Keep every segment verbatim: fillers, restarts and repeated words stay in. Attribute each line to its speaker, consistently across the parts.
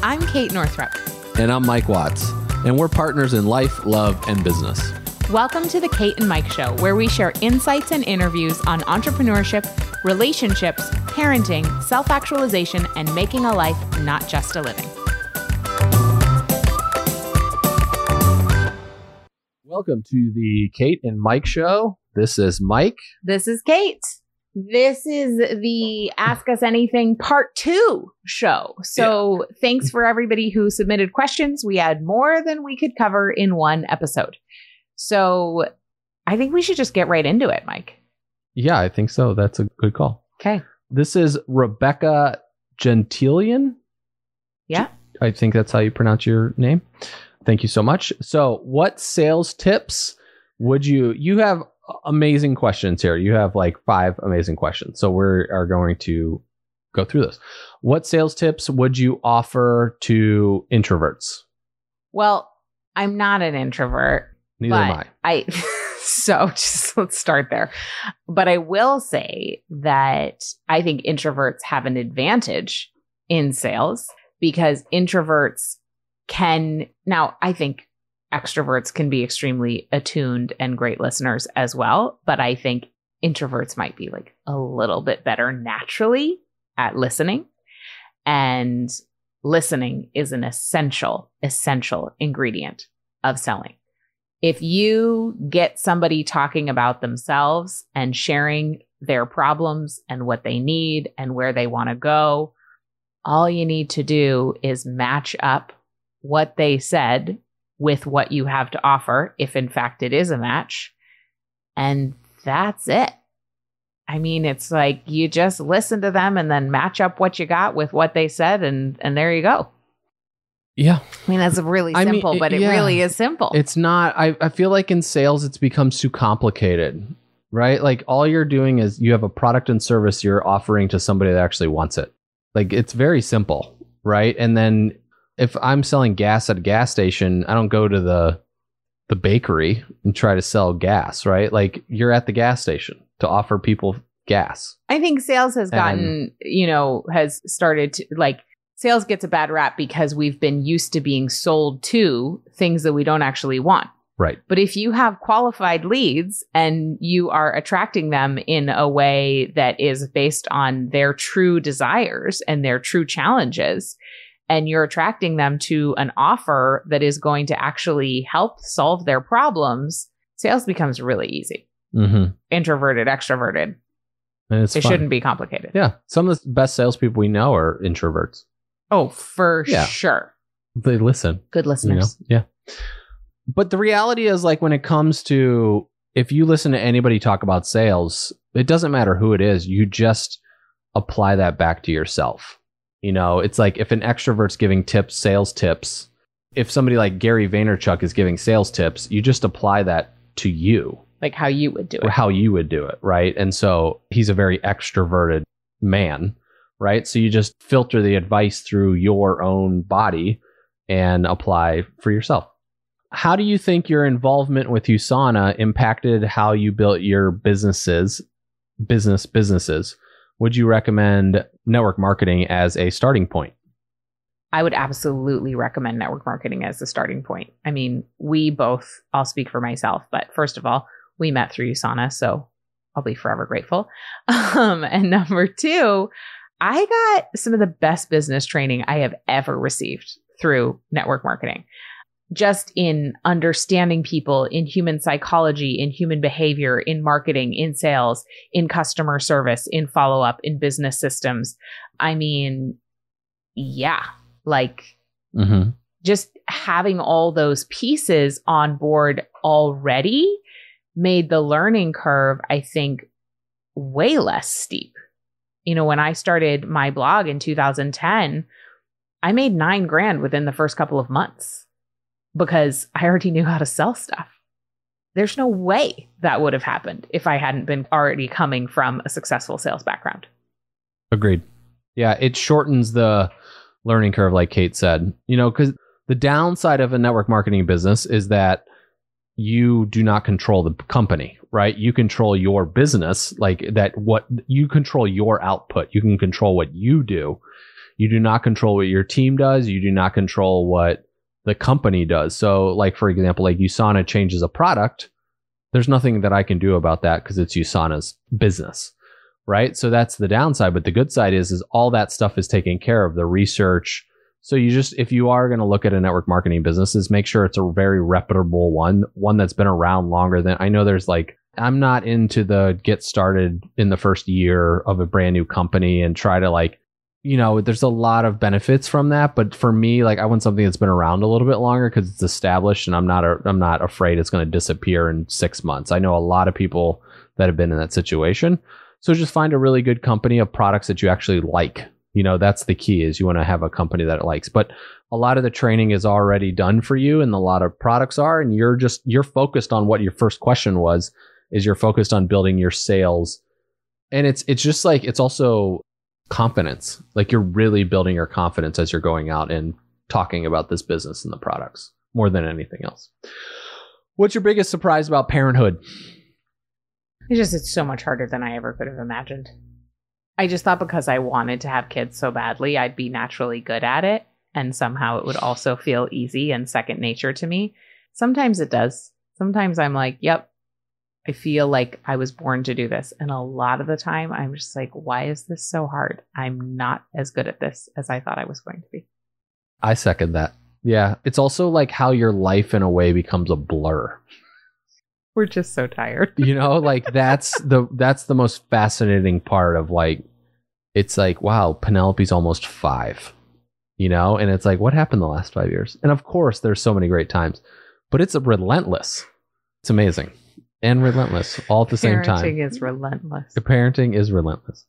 Speaker 1: I'm Kate Northrup.
Speaker 2: And I'm Mike Watts. And we're partners in life, love, and business.
Speaker 1: Welcome to the Kate and Mike Show, where we share insights and interviews on entrepreneurship, relationships, parenting, self-actualization, and making a life, not just a living.
Speaker 2: Welcome to the Kate and Mike Show. This is Mike.
Speaker 1: This is Kate. This is the Ask Us Anything Part two show. So yeah. Thanks for everybody who submitted questions. We had more than we could cover in one episode. So I think we should just get right into it, Mike.
Speaker 2: Yeah, I think so. That's a good call.
Speaker 1: Okay.
Speaker 2: This is Rebecca Gentilian.
Speaker 1: Yeah.
Speaker 2: I think that's how you pronounce your name. Thank you so much. So what sales tips would you, you have amazing questions here. You have like five amazing questions. So we are going to go through this. What sales tips would you offer to introverts?
Speaker 1: Well, I'm not an introvert.
Speaker 2: Neither am I.
Speaker 1: I so just let's start there. But I will say that I think introverts have an advantage in sales because introverts can, now I think extroverts can be extremely attuned and great listeners as well. But I think introverts might be like a little bit better naturally at listening. And listening is an essential, essential ingredient of selling. If you get somebody talking about themselves and sharing their problems and what they need and where they want to go, all you need to do is match up what they said with what you have to offer, if in fact it is a match. And that's it. I mean, it's like you just listen to them and then match up what you got with what they said, and and there you go.
Speaker 2: Yeah.
Speaker 1: I mean, that's really simple, I mean, but it yeah. really is simple.
Speaker 2: It's not, I, I feel like in sales, it's become too complicated, right? Like all you're doing is you have a product and service you're offering to somebody that actually wants it. Like it's very simple, right? And then if I'm selling gas at a gas station, I don't go to the the bakery and try to sell gas, right? Like you're at the gas station to offer people gas.
Speaker 1: I think sales has gotten,
Speaker 2: and,
Speaker 1: you know, has started to like sales gets a bad rap because we've been used to being sold to things that we don't actually want.
Speaker 2: Right.
Speaker 1: But if you have qualified leads and you are attracting them in a way that is based on their true desires and their true challenges, and you're attracting them to an offer that is going to actually help solve their problems, sales becomes really easy.
Speaker 2: Mm-hmm.
Speaker 1: Introverted, extroverted.
Speaker 2: And it's
Speaker 1: it
Speaker 2: fun.
Speaker 1: shouldn't be complicated.
Speaker 2: Yeah. Some of the best salespeople we know are introverts.
Speaker 1: Oh, for
Speaker 2: yeah.
Speaker 1: sure.
Speaker 2: They listen.
Speaker 1: Good listeners.
Speaker 2: You know? Yeah. But the reality is, like, when it comes to, if you listen to anybody talk about sales, it doesn't matter who it is. You just apply that back to yourself. You know, it's like if an extrovert's giving tips, sales tips, if somebody like Gary Vaynerchuk is giving sales tips, you just apply that to you.
Speaker 1: Like how you would do it.
Speaker 2: Or how you would do it, right? And so he's a very extroverted man, right? So you just filter the advice through your own body and apply for yourself. How do you think your involvement with USANA impacted how you built your businesses, business businesses? Would you recommend network marketing as a starting point?
Speaker 1: I would absolutely recommend network marketing as a starting point. I mean, we both, I'll speak for myself, but first of all, we met through USANA, so I'll be forever grateful. Um, and number two, I got some of the best business training I have ever received through network marketing. Just in understanding people, in human psychology, in human behavior, in marketing, in sales, in customer service, in follow-up, in business systems. I mean, yeah, like
Speaker 2: mm-hmm.
Speaker 1: just having all those pieces on board already made the learning curve, I think, way less steep. You know, when I started my blog in two thousand ten, I made nine grand within the first couple of months. Because I already knew how to sell stuff. There's no way that would have happened if I hadn't been already coming from a successful sales background.
Speaker 2: Agreed. Yeah, it shortens the learning curve, like Kate said. You know, because the downside of a network marketing business is that you do not control the company, right? You control your business, like that. What you control your output. You can control what you do. You do not control what your team does. You do not control what the company does. So like, for example, like USANA changes a product. There's nothing that I can do about that because it's USANA's business, right? So that's the downside. But the good side is, is all that stuff is taken care of, the research. So you just, if you are going to look at a network marketing business, is make sure it's a very reputable one, one that's been around longer than, I know there's like, I'm not into the get started in the first year of a brand new company and try to like, you know, there's a lot of benefits from that. But for me, like I want something that's been around a little bit longer because it's established and I'm not, a, I'm not afraid it's going to disappear in six months. I know a lot of people that have been in that situation. So just find a really good company of products that you actually like. You know, that's the key, is you want to have a company that it likes. But a lot of the training is already done for you and a lot of products are, and you're just, you're focused on what your first question was, is you're focused on building your sales. And it's, it's just like, it's also confidence. Like you're really building your confidence as you're going out and talking about this business and the products more than anything else. What's your biggest surprise about parenthood?
Speaker 1: It's just, it's so much harder than I ever could have imagined. I just thought because I wanted to have kids so badly, I'd be naturally good at it. And somehow it would also feel easy and second nature to me. Sometimes it does. Sometimes I'm like, yep, I feel like I was born to do this. And a lot of the time I'm just like, why is this so hard? I'm not as good at this as I thought I was going to be.
Speaker 2: I second that. Yeah. It's also like how your life in a way becomes a blur.
Speaker 1: We're just so tired.
Speaker 2: You know, like that's the, that's the most fascinating part of like, it's like, wow, Penelope's almost five, you know, and it's like, what happened the last five years? And of course there's so many great times, but it's a relentless. It's amazing. And relentless all at the same time.
Speaker 1: Parenting is relentless.
Speaker 2: The parenting is relentless.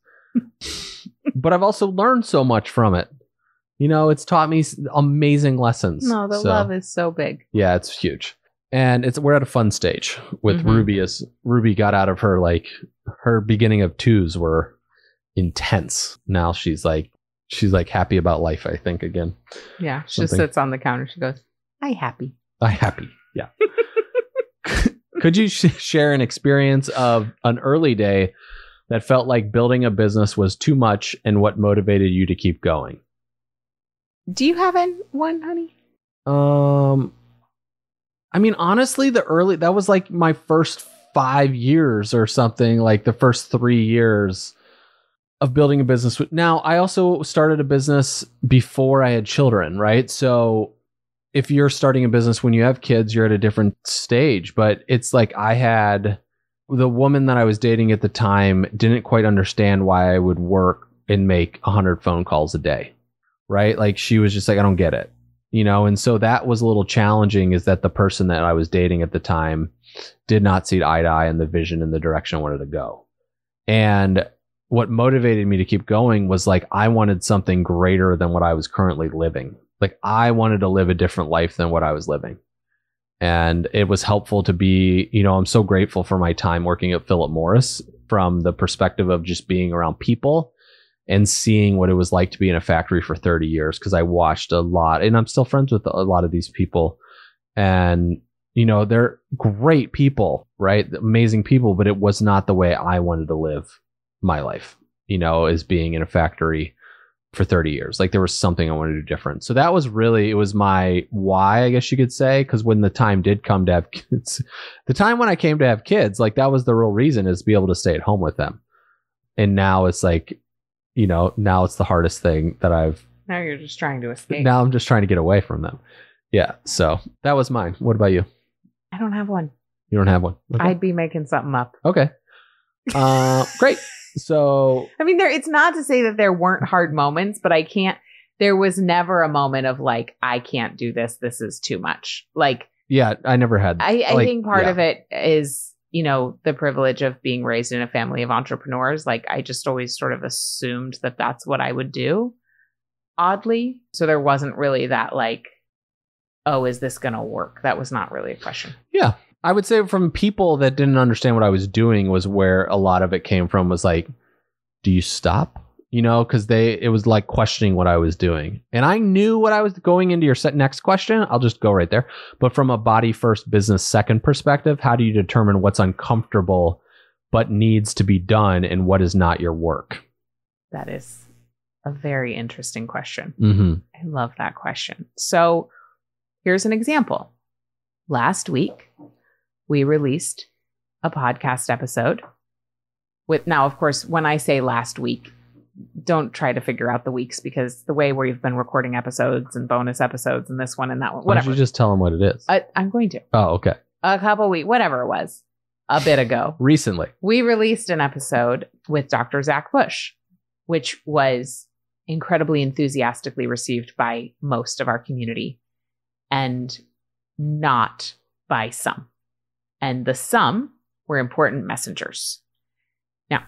Speaker 2: But I've also learned so much from it. You know, it's taught me amazing lessons.
Speaker 1: No, the
Speaker 2: so,
Speaker 1: love is so big.
Speaker 2: Yeah, it's huge. And it's we're at a fun stage with
Speaker 1: Mm-hmm.
Speaker 2: Ruby as Ruby got out of her, like her beginning of twos were intense. Now she's like she's like happy about life, I think, again.
Speaker 1: Yeah. She
Speaker 2: Something.
Speaker 1: just sits on the counter. She goes, I happy.
Speaker 2: I happy. Yeah. Could you sh- share an experience of an early day that felt like building a business was too much and what motivated you to keep going?
Speaker 1: Do you have an, one, honey?
Speaker 2: Um, I mean, honestly, the early, that was like my first five years or something, like the first three years of building a business. Now, I also started a business before I had children, right? So if you're starting a business when you have kids, you're at a different stage. But it's like I had the woman that I was dating at the time didn't quite understand why I would work and make one hundred phone calls a day, right? Like she was just like, I don't get it, you know? And so that was a little challenging, is that the person that I was dating at the time did not see eye to eye in the vision and the direction I wanted to go. And what motivated me to keep going was like, I wanted something greater than what I was currently living. Like I wanted to live a different life than what I was living. And it was helpful to be, you know, I'm so grateful for my time working at Philip Morris from the perspective of just being around people and seeing what it was like to be in a factory for thirty years. Cause I watched a lot and I'm still friends with a lot of these people. And, you know, they're great people, right? Amazing people, but it was not the way I wanted to live my life, you know, as being in a factory for thirty years. Like there was something I wanted to do different. So that was really, it was my why, I guess you could say, because when the time did come to have kids, the time when I came to have kids, like that was the real reason, is to be able to stay at home with them. And now it's like, you know, now it's the hardest thing that I've,
Speaker 1: Now you're just trying to escape.
Speaker 2: now I'm just trying to get away from them. Yeah. So that was mine. What about you?
Speaker 1: I don't have one.
Speaker 2: You don't have one? Okay.
Speaker 1: I'd be making something up.
Speaker 2: Okay. Uh, great. So
Speaker 1: I mean, there. It's not to say that there weren't hard moments, but I can't. There was never a moment of like, I can't do this. This is too much. Like,
Speaker 2: yeah, I never had.
Speaker 1: I, I
Speaker 2: like,
Speaker 1: think part
Speaker 2: yeah.
Speaker 1: of it is, you know, the privilege of being raised in a family of entrepreneurs. Like, I just always sort of assumed that that's what I would do. Oddly, so there wasn't really that like, oh, is this going to work? That was not really a question.
Speaker 2: Yeah. I would say from people that didn't understand what I was doing was where a lot of it came from, was like, do you stop? You know, because they, it was like questioning what I was doing. And I knew what I was going into your set next question. I'll just go right there. But from a body first, business second perspective, how do you determine what's uncomfortable but needs to be done and what is not your work?
Speaker 1: That is a very interesting question.
Speaker 2: Mm-hmm.
Speaker 1: I love that question. So here's an example. Last week, we released a podcast episode with, now, of course, when I say last week, don't try to figure out the weeks because the way we've been recording episodes and bonus episodes and this one and that one,
Speaker 2: Why don't
Speaker 1: whatever.
Speaker 2: you just tell them what it is?
Speaker 1: I, I'm going to.
Speaker 2: Oh, okay.
Speaker 1: A couple weeks, whatever it was, a bit ago.
Speaker 2: Recently.
Speaker 1: We released an episode with Doctor Zach Bush, which was incredibly enthusiastically received by most of our community and not by some. And the some were important messengers. Now,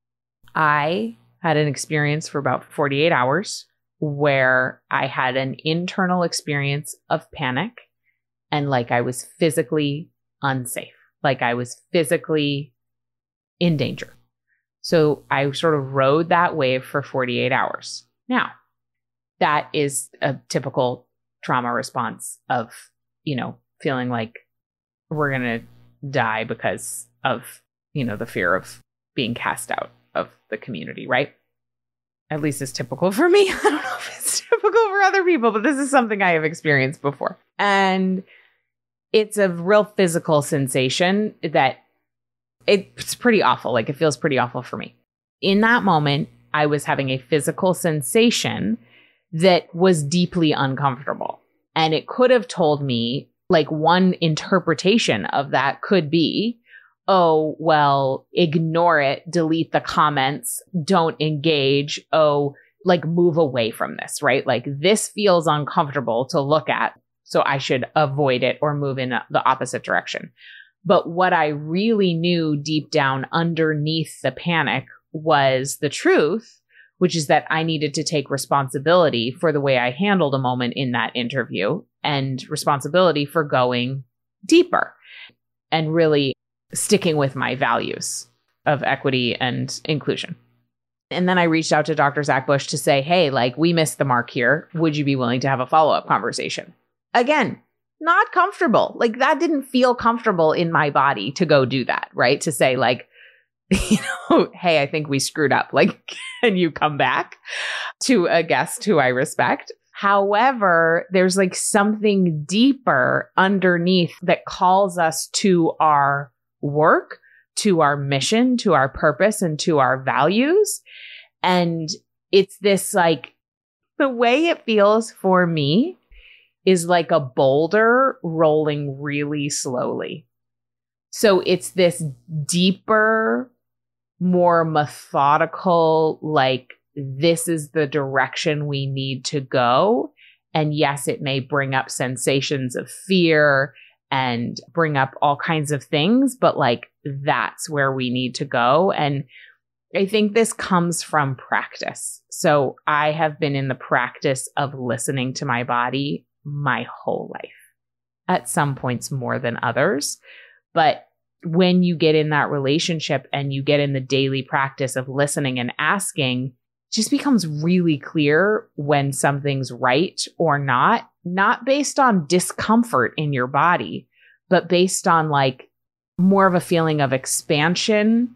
Speaker 1: I had an experience for about forty-eight hours where I had an internal experience of panic and like I was physically unsafe, like I was physically in danger. So I sort of rode that wave for forty-eight hours. Now, that is a typical trauma response of, you know, feeling like we're going to die because of, you know, the fear of being cast out of the community, right? At least it's typical for me. I don't know if it's typical for other people, but this is something I have experienced before. And it's a real physical sensation that it's pretty awful. Like it feels pretty awful for me. In that moment, I was having a physical sensation that was deeply uncomfortable. And it could have told me, like, one interpretation of that could be, oh, well, ignore it, delete the comments, don't engage, oh, like move away from this, right? Like this feels uncomfortable to look at, so I should avoid it or move in the opposite direction. But what I really knew deep down underneath the panic was the truth, which is that I needed to take responsibility for the way I handled a moment in that interview and responsibility for going deeper and really sticking with my values of equity and inclusion. And then I reached out to Doctor Zach Bush to say, hey, like we missed the mark here. Would you be willing to have a follow-up conversation? Again, not comfortable. Like that didn't feel comfortable in my body to go do that, right? To say like, you know, hey, I think we screwed up. Like, can you come back to a guest who I respect? However, there's like something deeper underneath that calls us to our work, to our mission, to our purpose, and to our values. And it's this like, the way it feels for me is like a boulder rolling really slowly. So it's this deeper, more methodical, like this is the direction we need to go. And yes, it may bring up sensations of fear and bring up all kinds of things, but like that's where we need to go. And I think this comes from practice. So I have been in the practice of listening to my body my whole life, at some points more than others. But when you get in that relationship and you get in the daily practice of listening and asking, it just becomes really clear when something's right or not, not based on discomfort in your body, but based on like more of a feeling of expansion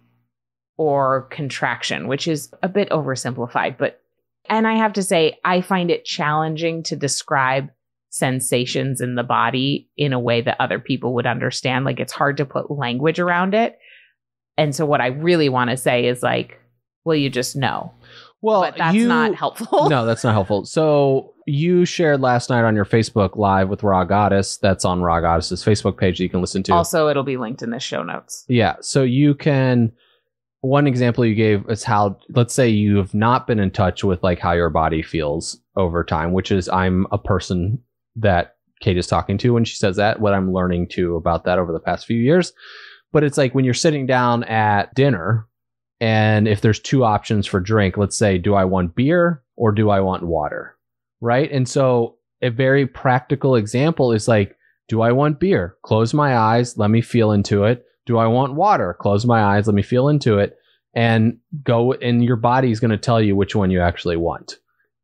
Speaker 1: or contraction, which is a bit oversimplified. But, and I have to say, I find it challenging to describe sensations in the body in a way that other people would understand. Like it's hard to put language around it. And so what I really want to say is like, well, you just know.
Speaker 2: Well,
Speaker 1: but that's
Speaker 2: you,
Speaker 1: not helpful.
Speaker 2: No, that's not helpful. So you shared last night on your Facebook Live with Raw Goddess. That's on Raw Goddess's Facebook page that you can listen to.
Speaker 1: Also, it'll be linked in the show notes.
Speaker 2: Yeah. So you can, one example you gave is how, let's say you have not been in touch with like how your body feels over time, which is I'm a person that Kate is talking to when she says that, what I'm learning too about that over the past few years. But it's like when you're sitting down at dinner and if there's two options for drink, let's say, do I want beer or do I want water? Right. And so a very practical example is like, do I want beer? Close my eyes. Let me feel into it. Do I want water? Close my eyes. Let me feel into it and go. And your body is going to tell you which one you actually want.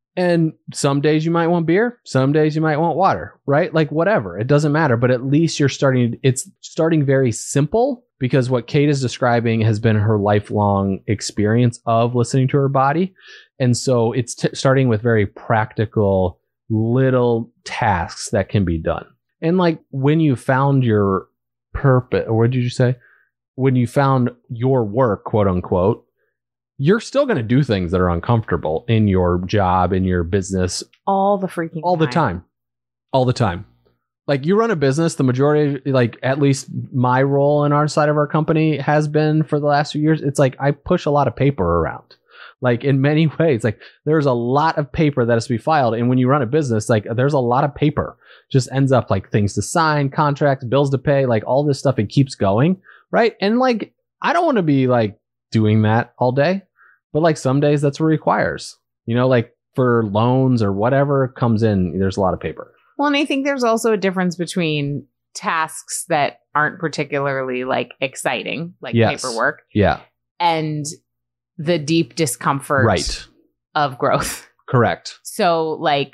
Speaker 2: And some days you might want beer, some days you might want water, right? Like whatever, it doesn't matter. But at least you're starting, it's starting very simple, because what Kate is describing has been her lifelong experience of listening to her body. And so it's t- starting with very practical little tasks that can be done. And like when you found your purpose, or what did you say? When you found your work, quote unquote, you're still going to do things that are uncomfortable in your job, in your business.
Speaker 1: All the freaking
Speaker 2: all
Speaker 1: time.
Speaker 2: the time. All the time. Like you run a business, the majority, like at least my role in our side of our company has been for the last few years. It's like I push a lot of paper around. Like in many ways, like there's a lot of paper that has to be filed. And when you run a business, like there's a lot of paper just ends up like things to sign, contracts, bills to pay, like all this stuff. It keeps going. Right. And like, I don't want to be like doing that all day. But like some days that's what it requires, you know, like for loans or whatever comes in, there's a lot of paper.
Speaker 1: Well, and I think there's also a difference between tasks that aren't particularly like exciting, like
Speaker 2: Yes.
Speaker 1: paperwork,
Speaker 2: Yeah.
Speaker 1: and the deep discomfort
Speaker 2: Right.
Speaker 1: of growth.
Speaker 2: Correct.
Speaker 1: So like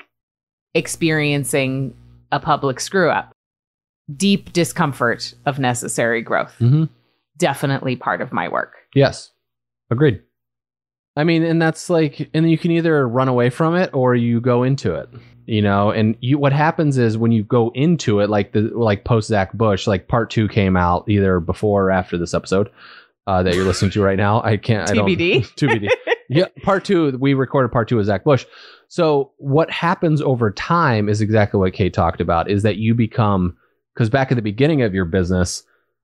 Speaker 1: experiencing a public screw up, deep discomfort of necessary growth.
Speaker 2: Mm-hmm.
Speaker 1: Definitely part of my work.
Speaker 2: Yes. Agreed. I mean, and that's like, and you can either run away from it or you go into it, you know, and you, what happens is when you go into it, like the, like post Zach Bush, like part two came out either before or after this episode uh, that you're listening to right now. I can't, I don't,
Speaker 1: T B D.
Speaker 2: T B D. Yeah. Part two, we recorded part two with Zach Bush. So what happens over time is exactly what Kate talked about, is that you become, because back at the beginning of your business,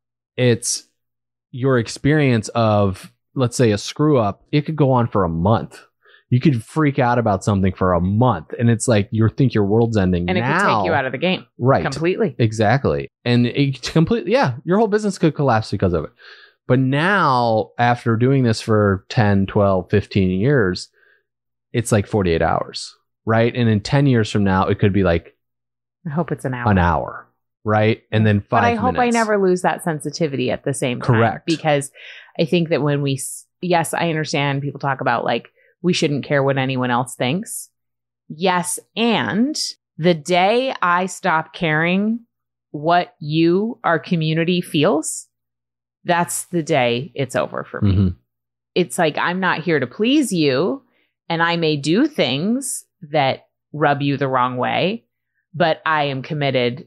Speaker 2: it's your experience of, let's say a screw up, it could go on for a month. You could freak out about something for a month. And it's like, you think your world's ending.
Speaker 1: And
Speaker 2: now,
Speaker 1: it could take you out of the game.
Speaker 2: Right.
Speaker 1: Completely.
Speaker 2: Exactly. And it completely, yeah, your whole business could collapse because of it. But now, after doing this for ten, twelve, fifteen years, it's like forty-eight hours. Right. And in ten years from now, it could be like
Speaker 1: I hope it's an hour.
Speaker 2: an hour. Right. And then five
Speaker 1: But I hope
Speaker 2: minutes.
Speaker 1: I never lose that sensitivity at the same time.
Speaker 2: Correct.
Speaker 1: Because I think that when we, yes, I understand people talk about like, we shouldn't care what anyone else thinks. Yes. And the day I stop caring what you, our community, feels, that's the day it's over for me.
Speaker 2: Mm-hmm.
Speaker 1: It's like, I'm not here to please you, and I may do things that rub you the wrong way, but I am committed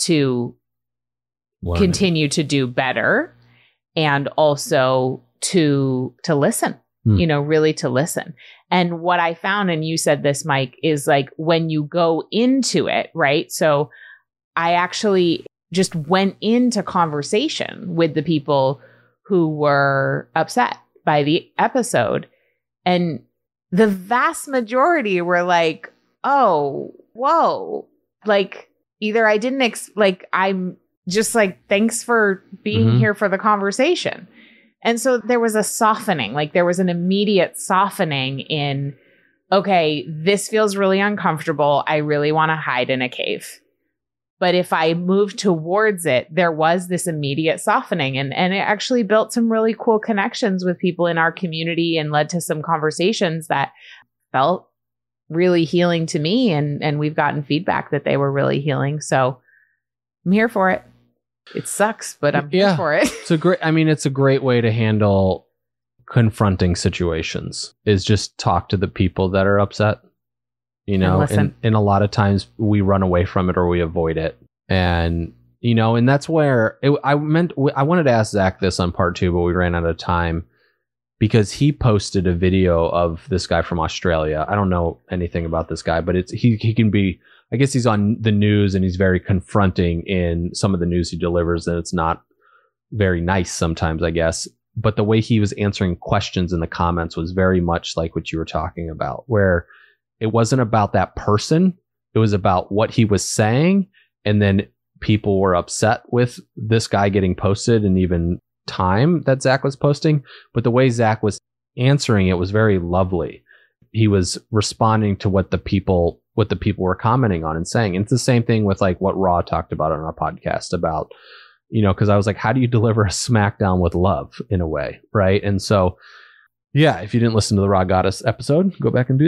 Speaker 1: to
Speaker 2: Learning.
Speaker 1: continue to do better, and also to to listen,
Speaker 2: Hmm.
Speaker 1: you know, really to listen. And what I found, and you said this, Mike, is like when you go into it, right? So I actually just went into conversation with the people who were upset by the episode, and the vast majority were like, oh, whoa, like either I didn't, ex- like, I'm just like, thanks for being
Speaker 2: Mhm.
Speaker 1: here for the conversation. And so there was a softening, like there was an immediate softening in, okay, this feels really uncomfortable. I really want to hide in a cave. But if I moved towards it, there was this immediate softening, and, and it actually built some really cool connections with people in our community and led to some conversations that felt really healing to me. And, and we've gotten feedback that they were really healing. So I'm here for it. It sucks, but I'm
Speaker 2: Yeah.
Speaker 1: here for it.
Speaker 2: It's a great, I mean, it's a great way to handle confronting situations, is just talk to the people that are upset, you know,
Speaker 1: And listen.
Speaker 2: and, and a lot of times we run away from it or we avoid it. And, you know, and that's where it, I meant, I wanted to ask Zach this on part two, but we ran out of time because he posted a video of this guy from Australia. I don't know anything about this guy, but it's, he, he can be, I guess he's on the news and he's very confronting in some of the news he delivers, and it's not very nice sometimes, I guess. But the way he was answering questions in the comments was very much like what you were talking about, where it wasn't about that person. It was about what he was saying. And then people were upset with this guy getting posted and even time that Zach was posting. But the way Zach was answering it was very lovely. He was responding to what the people what the people were commenting on and saying. And it's the same thing with like what Raw talked about on our podcast about, you know, because I was like, how do you deliver a SmackDown with love in a way? Right. And so, yeah, if you didn't listen to the Raw Goddess episode, go back and do that.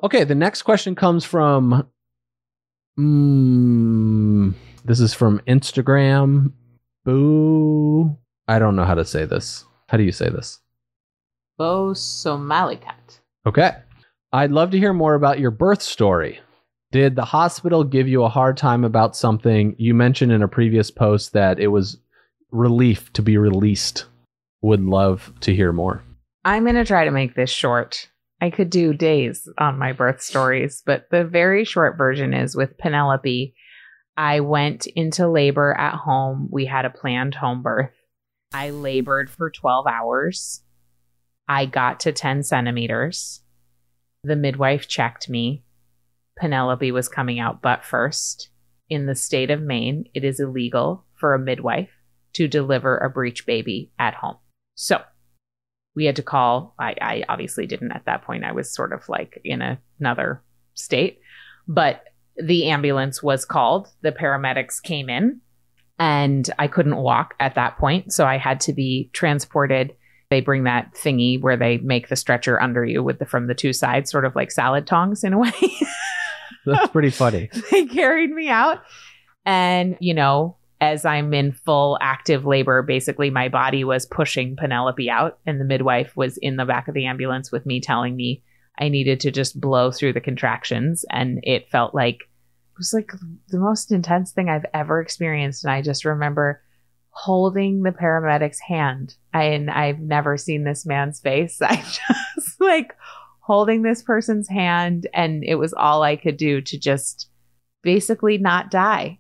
Speaker 2: Okay, the next question comes from. Mm, this is from Instagram. Boo. I don't know how to say this. How do you say this?
Speaker 1: Bo Somalicat.
Speaker 2: Okay. I'd love to hear more about your birth story. Did the hospital give you a hard time about something? You mentioned in a previous post that it was relief to be released. Would love to hear more.
Speaker 1: I'm going to try to make this short. I could do days on my birth stories, but the very short version is with Penelope. I went into labor at home. We had a planned home birth. I labored for twelve hours. I got to ten centimeters. The midwife checked me. Penelope was coming out butt first. In the state of Maine, it is illegal for a midwife to deliver a breech baby at home. So we had to call. I, I obviously didn't at that point. I was sort of like in a, another state. But the ambulance was called. The paramedics came in. And I couldn't walk at that point. So I had to be transported. They bring that thingy where they make the stretcher under you with the from the two sides, sort of like salad tongs in a way.
Speaker 2: That's pretty funny.
Speaker 1: They carried me out. And, you know, as I'm in full active labor, basically my body was pushing Penelope out. And the midwife was in the back of the ambulance with me telling me I needed to just blow through the contractions. And it felt like it was like the most intense thing I've ever experienced. And I just remember holding the paramedic's hand. I, and I've never seen this man's face. I just like holding this person's hand. And it was all I could do to just basically not die.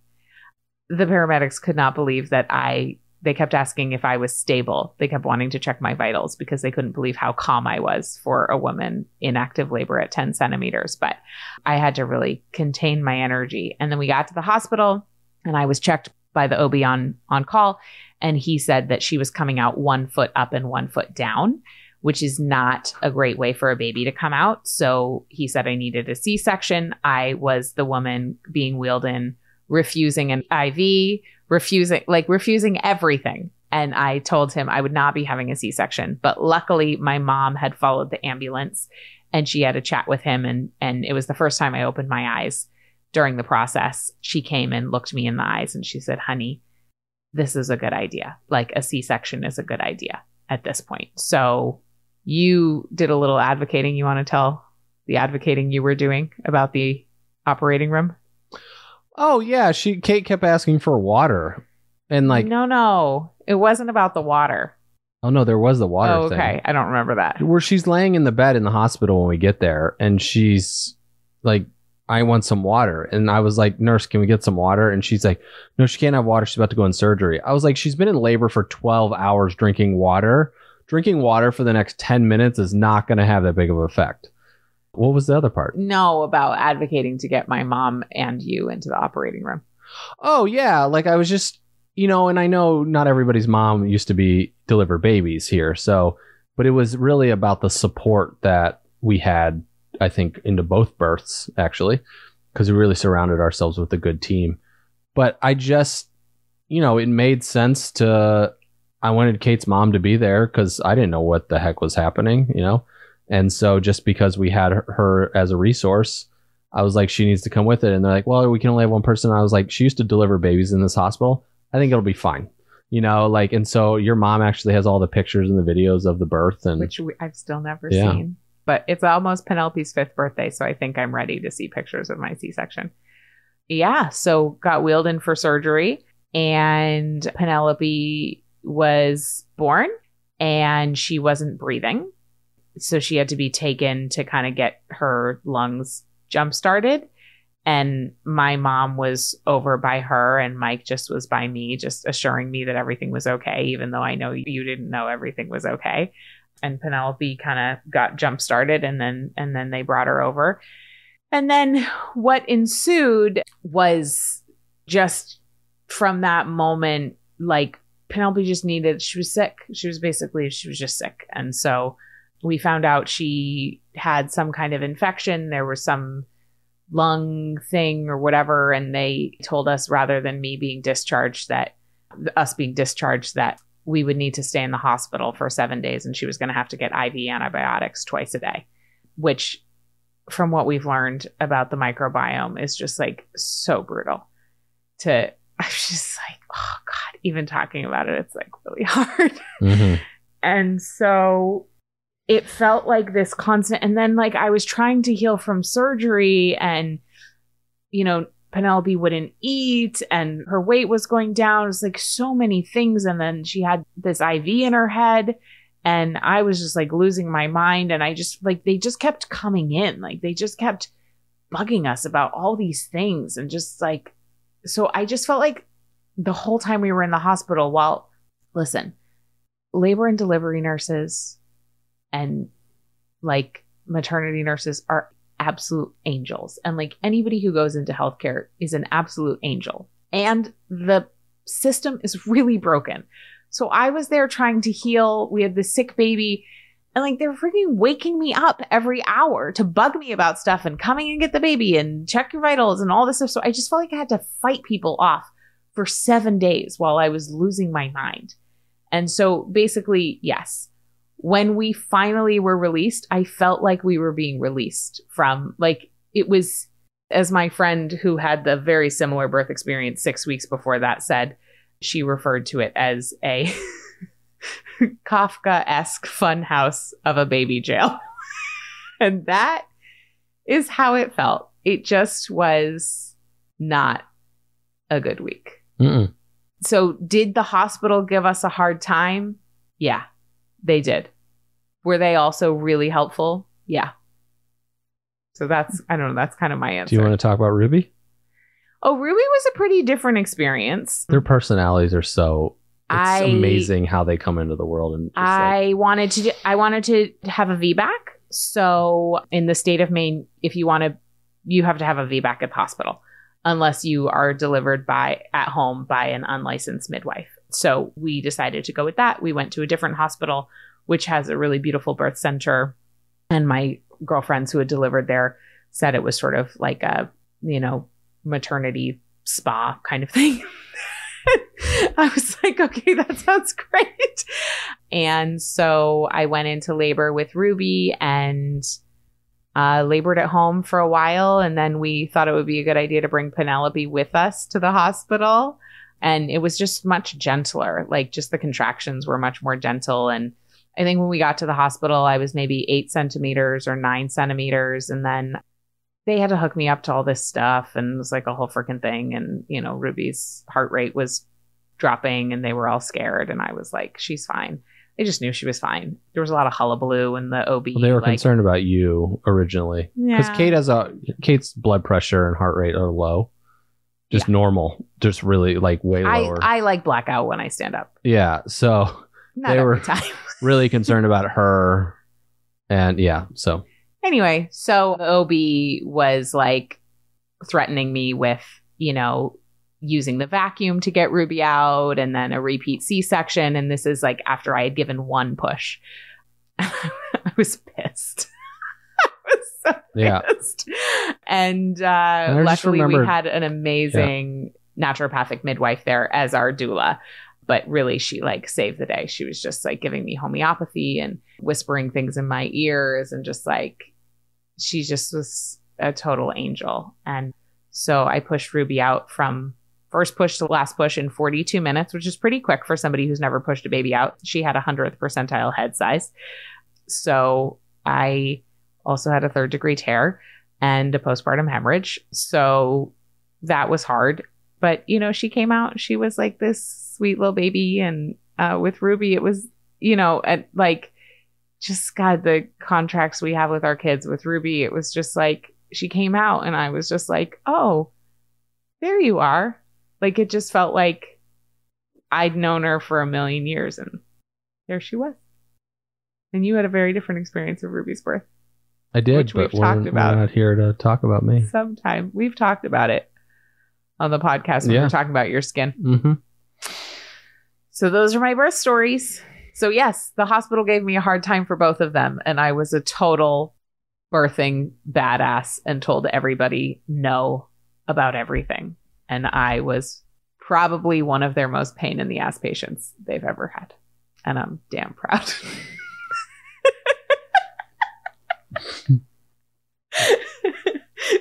Speaker 1: The paramedics could not believe that I, they kept asking if I was stable. They kept wanting to check my vitals because they couldn't believe how calm I was for a woman in active labor at ten centimeters. But I had to really contain my energy. And then we got to the hospital and I was checked by the O B on, on call. And he said that she was coming out one foot up and one foot down, which is not a great way for a baby to come out. So he said I needed a C-section. I was the woman being wheeled in, refusing an I V, refusing, like refusing everything. And I told him I would not be having a C-section. But luckily, my mom had followed the ambulance and she had a chat with him. And, and it was the first time I opened my eyes during the process. She came and looked me in the eyes and she said, honey, this is a good idea. Like a C-section is a good idea at this point. So you did a little advocating. You want to tell the advocating you were doing about the operating room?
Speaker 2: Oh yeah, she Kate kept asking for water, and like
Speaker 1: no, no, it wasn't about the water.
Speaker 2: Oh no, there was the water.
Speaker 1: Oh, okay,
Speaker 2: thing.
Speaker 1: I don't remember that.
Speaker 2: Where she's laying in the bed in the hospital when we get there, and she's like, "I want some water," and I was like, "Nurse, can we get some water?" And she's like, "No, she can't have water. She's about to go in surgery." I was like, "She's been in labor for twelve hours drinking water. Drinking water for the next ten minutes is not going to have that big of an effect." What was the other part?
Speaker 1: No, about advocating to get my mom and you into the operating room.
Speaker 2: Oh, yeah. Like I was just, you know, and I know not everybody's mom used to be deliver babies here. So, but it was really about the support that we had, I think, into both births, actually, because we really surrounded ourselves with a good team. But I just, you know, it made sense to, I wanted Kate's mom to be there because I didn't know what the heck was happening, you know? And so just because we had her as a resource, I was like, she needs to come with it. And they're like, well, we can only have one person. And I was like, she used to deliver babies in this hospital. I think it'll be fine. You know, like, and so your mom actually has all the pictures and the videos of the birth. And
Speaker 1: which we, I've still never
Speaker 2: yeah.
Speaker 1: seen. But it's almost Penelope's fifth birthday. So I think I'm ready to see pictures of my C-section. Yeah. So got wheeled in for surgery. And Penelope was born and she wasn't breathing. So she had to be taken to kind of get her lungs jump started. And my mom was over by her and Mike just was by me, just assuring me that everything was okay, even though I know you didn't know everything was okay. And Penelope kind of got jump started and then and then they brought her over. And then what ensued was just from that moment, like Penelope just needed, she was sick. She was basically, she was just sick. And so we found out she had some kind of infection. There was some lung thing or whatever. And they told us rather than me being discharged that us being discharged that we would need to stay in the hospital for seven days. And she was going to have to get I V antibiotics twice a day, which from what we've learned about the microbiome is just like so brutal to, I was just like, oh God, even talking about it, it's like really hard.
Speaker 2: Mm-hmm.
Speaker 1: And so it felt like this constant, and then like I was trying to heal from surgery and, you know, Penelope wouldn't eat and her weight was going down. It was like so many things. And then she had this I V in her head and I was just like losing my mind. And I just like, they just kept coming in. Like they just kept bugging us about all these things. And just like, so I just felt like the whole time we were in the hospital, while, listen, labor and delivery nurses and like maternity nurses are absolute angels. And like anybody who goes into healthcare is an absolute angel. And the system is really broken. So I was there trying to heal. We had this sick baby and like they're freaking waking me up every hour to bug me about stuff and coming and get the baby and check your vitals and all this stuff. So I just felt like I had to fight people off for seven days while I was losing my mind. And so basically, yes. When we finally were released, I felt like we were being released from, like, it was, as my friend who had the very similar birth experience six weeks before that said, she referred to it as a Kafka-esque funhouse of a baby jail. And that is how it felt. It just was not a good week.
Speaker 2: Mm-mm.
Speaker 1: So did the hospital give us a hard time? Yeah. They did. Were they also really helpful? Yeah. So that's, I don't know, that's kind of my answer.
Speaker 2: Do you want to talk about Ruby?
Speaker 1: Oh, Ruby was a pretty different experience.
Speaker 2: Their personalities are so, it's
Speaker 1: I,
Speaker 2: amazing how they come into the world. And just
Speaker 1: I
Speaker 2: like,
Speaker 1: wanted to, do, I wanted to have a V BAC. So in the state of Maine, if you want to, you have to have a V BAC at the hospital unless you are delivered by at home by an unlicensed midwife. So we decided to go with that. We went to a different hospital, which has a really beautiful birth center. And my girlfriends who had delivered there said it was sort of like a, you know, maternity spa kind of thing. I was like, okay, that sounds great. And so I went into labor with Ruby and uh, labored at home for a while. And then we thought it would be a good idea to bring Penelope with us to the hospital. And it was just much gentler. Like just the contractions were much more gentle. And I think when we got to the hospital, I was maybe eight centimeters or nine centimeters. And then they had to hook me up to all this stuff. And it was like a whole freaking thing. And, you know, Ruby's heart rate was dropping and they were all scared. And I was like, she's fine. They just knew she was fine. There was a lot of hullabaloo in the O B.
Speaker 2: Well, they were
Speaker 1: like,
Speaker 2: concerned about you originally. Because
Speaker 1: Yeah.
Speaker 2: Kate has a, Kate's blood pressure and heart rate are low. Just
Speaker 1: Yeah.
Speaker 2: normal. Just really like way
Speaker 1: I,
Speaker 2: lower.
Speaker 1: I like blackout when I stand up.
Speaker 2: yeah. So
Speaker 1: Not
Speaker 2: They
Speaker 1: every
Speaker 2: were-
Speaker 1: time.
Speaker 2: really concerned about her. And yeah, so.
Speaker 1: Anyway, so the O B was like threatening me with, you know, using the vacuum to get Ruby out and then a repeat C-section. And this is like after I had given one push. I was pissed. I was so
Speaker 2: Yeah.
Speaker 1: pissed. And uh,
Speaker 2: I just
Speaker 1: luckily we
Speaker 2: remember-
Speaker 1: had an amazing naturopathic midwife there as our doula. But really, she like saved the day. She was just like giving me homeopathy and whispering things in my ears and just like, she just was a total angel. And so I pushed Ruby out from first push to last push in forty-two minutes, which is pretty quick for somebody who's never pushed a baby out. She had a hundredth percentile head size. So I also had a third degree tear and a postpartum hemorrhage. So that was hard. But, you know, she came out, she was like this sweet little baby. And uh, with Ruby, it was, you know, at, like, just God, the contracts we have with our kids with Ruby, it was just like, she came out and I was just like, oh, there you are. Like, it just felt like I'd known her for a million years and there she was. And you had a very different experience of Ruby's birth.
Speaker 2: I did,
Speaker 1: Which
Speaker 2: but
Speaker 1: we've
Speaker 2: we're,
Speaker 1: talked about.
Speaker 2: we're not here to talk about me.
Speaker 1: Sometime. We've talked about it on the podcast when
Speaker 2: Yeah.
Speaker 1: we we're talking about your skin.
Speaker 2: Mm-hmm.
Speaker 1: So those are my birth stories. So yes, the hospital gave me a hard time for both of them. And I was a total birthing badass and told everybody no about everything. And I was probably one of their most pain in the ass patients they've ever had. And I'm damn proud.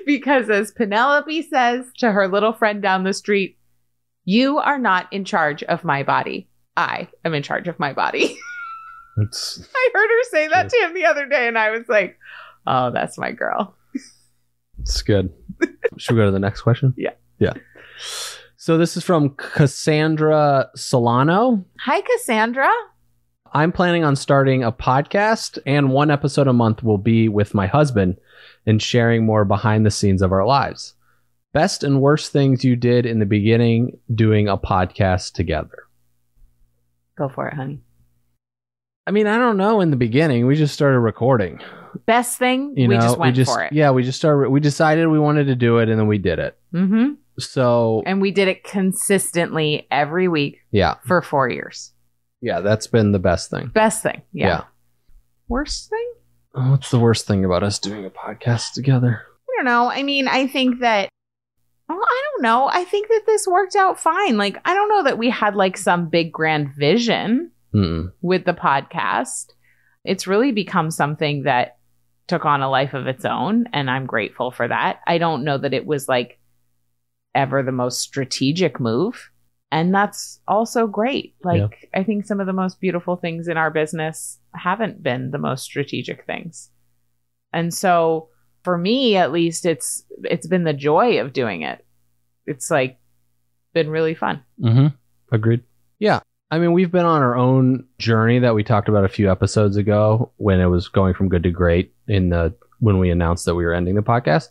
Speaker 1: Because as Penelope says to her little friend down the street, you are not in charge of my body. I am in charge of my body.
Speaker 2: It's,
Speaker 1: I heard her say that to him the other day, and I was like, oh, that's my girl.
Speaker 2: it's good. Should we go to the next question?
Speaker 1: Yeah.
Speaker 2: Yeah. So this is from Cassandra Solano.
Speaker 1: Hi, Cassandra.
Speaker 2: I'm planning on starting a podcast, and one episode a month will be with my husband and sharing more behind the scenes of our lives. Best and worst things you did in the beginning doing a podcast together.
Speaker 1: Go for it, honey.
Speaker 2: I mean, I don't know. In the beginning, we just started recording.
Speaker 1: Best thing,
Speaker 2: You
Speaker 1: we
Speaker 2: know,
Speaker 1: just went
Speaker 2: we just,
Speaker 1: for it.
Speaker 2: Yeah, we just started. We decided we wanted to do it, and then we did it.
Speaker 1: Mm-hmm.
Speaker 2: So,
Speaker 1: And we did it consistently every week
Speaker 2: yeah,
Speaker 1: for four years.
Speaker 2: yeah, that's been the best thing.
Speaker 1: Best thing. Yeah.
Speaker 2: Yeah.
Speaker 1: Worst thing?
Speaker 2: Oh, what's the worst thing about us doing a podcast together?
Speaker 1: I don't know. I mean, I think that, well, I don't know. I think that this worked out fine. Like, I don't know that we had like some big grand vision
Speaker 2: Mm-mm.
Speaker 1: with the podcast. It's really become something that took on a life of its own, and I'm grateful for that. I don't know that it was like ever the most strategic move, and that's also great. Like, I think some of the most beautiful things in our business haven't been the most strategic things. And so for me, at least, it's it's been the joy of doing it. It's like been really fun.
Speaker 2: Mm-hmm. Agreed. Yeah. I mean, we've been on our own journey that we talked about a few episodes ago when it was going from good to great in the when we announced that we were ending the podcast.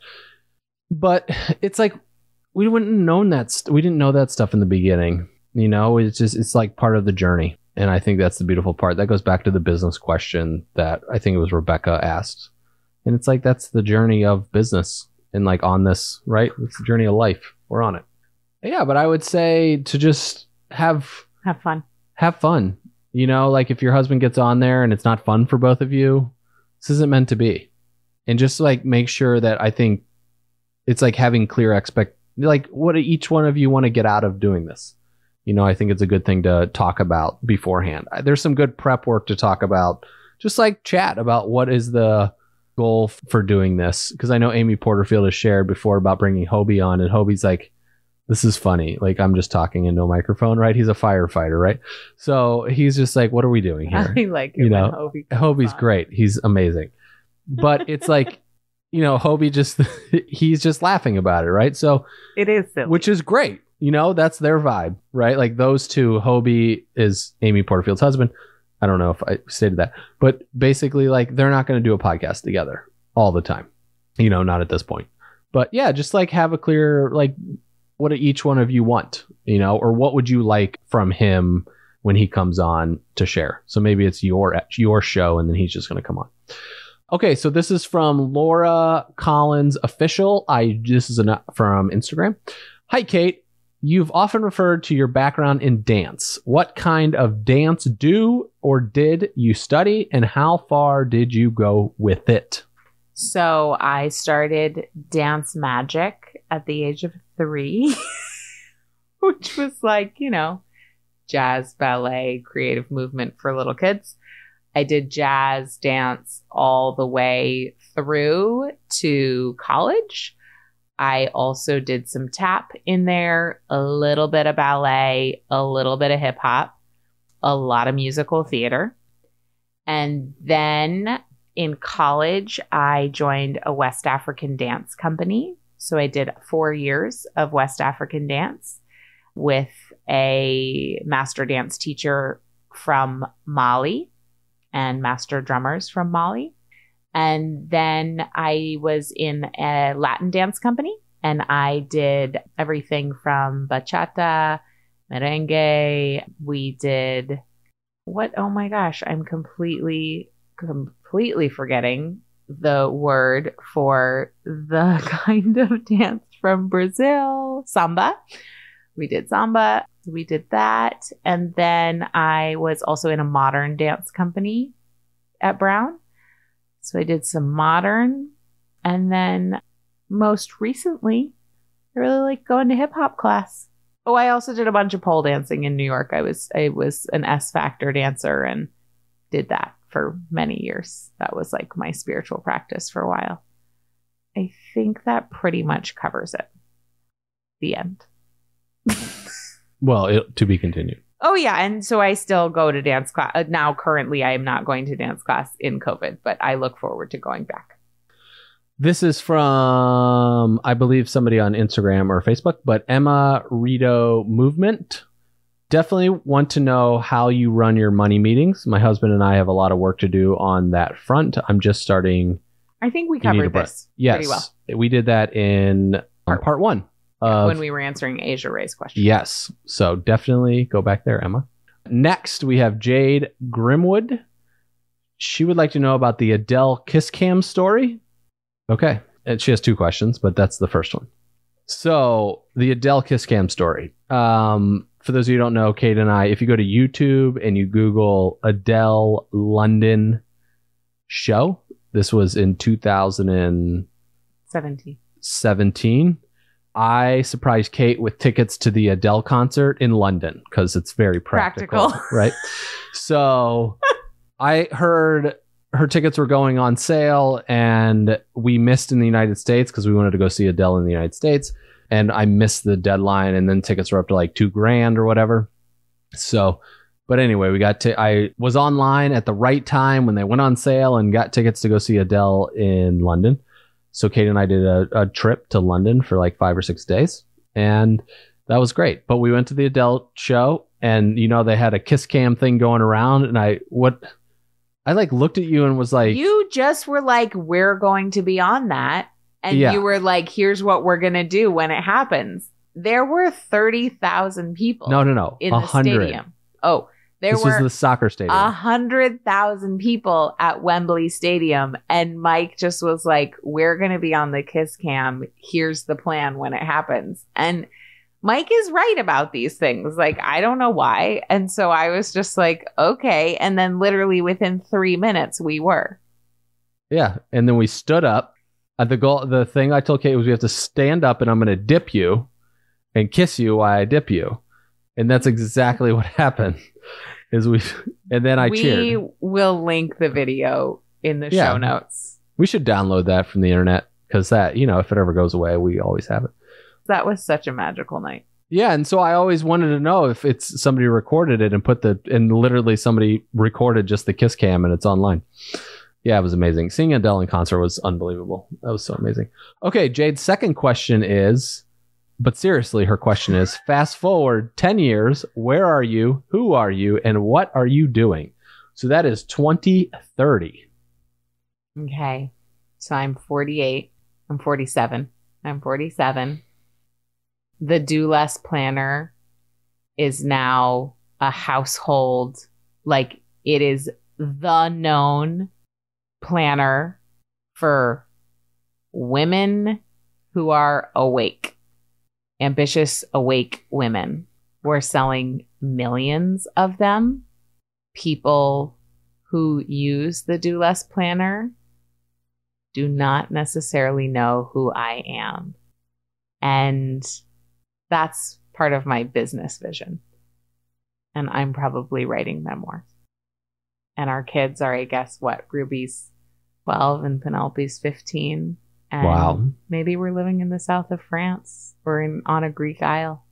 Speaker 2: But it's like we wouldn't have known that st- we didn't know that stuff in the beginning. You know, it's just it's like part of the journey. And I think that's the beautiful part. That goes back to the business question that I think it was Rebecca asked. And it's like that's the journey of business and like on this, right? It's the journey of life. We're on it. Yeah, but I would say to just have
Speaker 1: Have fun.
Speaker 2: have fun. You know, like if your husband gets on there and it's not fun for both of you, this isn't meant to be. And just like make sure that I think it's like having clear expect like what do each one of you want to get out of doing this? You know, I think it's a good thing to talk about beforehand. There's some good prep work to talk about. Just like chat about what is the goal f- for doing this. Because I know Amy Porterfield has shared before about bringing Hobie on, and Hobie's like, this is funny. Like, I'm just talking into a microphone, right? He's a firefighter, right? So he's just like, what are we doing here?
Speaker 1: I like it
Speaker 2: You
Speaker 1: when
Speaker 2: know,
Speaker 1: Hobie comes
Speaker 2: Hobie's
Speaker 1: on.
Speaker 2: great. He's amazing. But it's like, you know, Hobie just, he's just laughing about it, right? So,
Speaker 1: It is silly.
Speaker 2: which is great. You know, that's their vibe, right? Like those two, Hobie is Amy Porterfield's husband. I don't know if I stated that, but basically, like, they're not going to do a podcast together all the time, you know, not at this point. But yeah, just like have a clear, like, what do each one of you want, you know, or what would you like from him when he comes on to share? So maybe it's your your show and then he's just going to come on. Okay, so this is from Laura Collins Official. I this is an, from Instagram. Hi, Kate. You've often referred to your background in dance. What kind of dance do or did you study, and how far did you go with it?
Speaker 1: So I started dance magic at the age of three, which was like, you know, jazz, ballet, creative movement for little kids. I did jazz dance all the way through to college. I also did some tap in there, a little bit of ballet, a little bit of hip hop, a lot of musical theater. And then in college, I joined a West African dance company. So I did four years of West African dance with a master dance teacher from Mali and master drummers from Mali. And then I was in a Latin dance company, and I did everything from bachata, merengue. We did what? Oh my gosh, I'm completely, completely forgetting the word for the kind of dance from Brazil. Samba. We did samba. We did that. And then I was also in a modern dance company at Brown. So I did some modern. And then most recently, I really like going to hip hop class. Oh, I also did a bunch of pole dancing in New York. I was I was an S Factor dancer and did that for many years. That was like my spiritual practice for a while. I think that pretty much covers it. The end.
Speaker 2: Well, it, to be continued.
Speaker 1: Oh, yeah. And so I still go to dance class. Uh, now, currently, I am not going to dance class in COVID, but I look forward to going back.
Speaker 2: This is from, I believe, somebody on Instagram or Facebook, but Emma Rito Movement. Definitely want to know how you run your money meetings. My husband and I have a lot of work to do on that front. I'm just starting.
Speaker 1: I think we
Speaker 2: You Need a
Speaker 1: covered
Speaker 2: Break.
Speaker 1: this
Speaker 2: Yes,
Speaker 1: pretty well
Speaker 2: we did that in part, part one.
Speaker 1: yeah,
Speaker 2: Of,
Speaker 1: when we were answering Asia Ray's question.
Speaker 2: yes. So definitely go back there, Emma. Next, we have Jade Grimwood. She would like to know about the Adele Kiss Cam story. Okay. And she has two questions, but that's the first one. So the Adele Kiss Cam story. Um, for those of you who don't know, Kate and I, if you go to YouTube and you Google Adele London show, this was in two thousand seventeen. I surprised Kate with tickets to the Adele concert in London because it's very practical,
Speaker 1: Practical.
Speaker 2: right? So I heard her tickets were going on sale and we missed in the United States because we wanted to go see Adele in the United States. And I missed the deadline and then tickets were up to like two grand or whatever. So, but anyway, we got to, I was online at the right time when they went on sale and got tickets to go see Adele in London. So Kate and I did a, a trip to London for like five or six days and that was great. But we went to the Adele show and, you know, they had a kiss cam thing going around and I, what, I like looked at you and was like,
Speaker 1: You just were like, we're going to be on that. And
Speaker 2: Yeah.
Speaker 1: you were like, here's what we're going to do when it happens. There were thirty thousand people
Speaker 2: no, no, no,
Speaker 1: in
Speaker 2: a
Speaker 1: the
Speaker 2: hundred.
Speaker 1: stadium. Oh, there
Speaker 2: This
Speaker 1: were
Speaker 2: was the soccer stadium.
Speaker 1: a hundred thousand people at Wembley Stadium. And Mike just was like, we're going to be on the kiss cam. Here's the plan when it happens. And Mike is right about these things. Like, I don't know why. And so I was just like, okay. And then literally within three minutes, we were.
Speaker 2: Yeah. And then we stood up. Uh, the goal, the thing I told Kate was we have to stand up and I'm going to dip you and kiss you while I dip you. And that's exactly what happened. Is we, and then I
Speaker 1: we
Speaker 2: cheered.
Speaker 1: will link the video in the
Speaker 2: Yeah.
Speaker 1: show notes.
Speaker 2: We should download that from the internet because that, you know, if it ever goes away, we always have it.
Speaker 1: That was such a magical night.
Speaker 2: Yeah, and so I always wanted to know if it's somebody recorded it and put the, and literally somebody recorded just the kiss cam and it's online. Yeah, it was amazing. Seeing Adele in concert was unbelievable. That was so amazing. Okay, Jade's second question is, but seriously, her question is, fast forward ten years, where are you, who are you, and what are you doing? So that is twenty thirty.
Speaker 1: Okay. So I'm forty-eight. I'm forty-seven. I'm forty-seven. The Do Less planner is now a household, like it is the known planner for women who are awake, ambitious, awake women. We're selling millions of them. People who use the Do Less planner do not necessarily know who I am. And that's part of my business vision. And I'm probably writing memoirs. And our kids are, I guess, what, Ruby's twelve and Penelope's fifteen. And
Speaker 2: Wow.
Speaker 1: maybe we're living in the south of France or in on a Greek isle.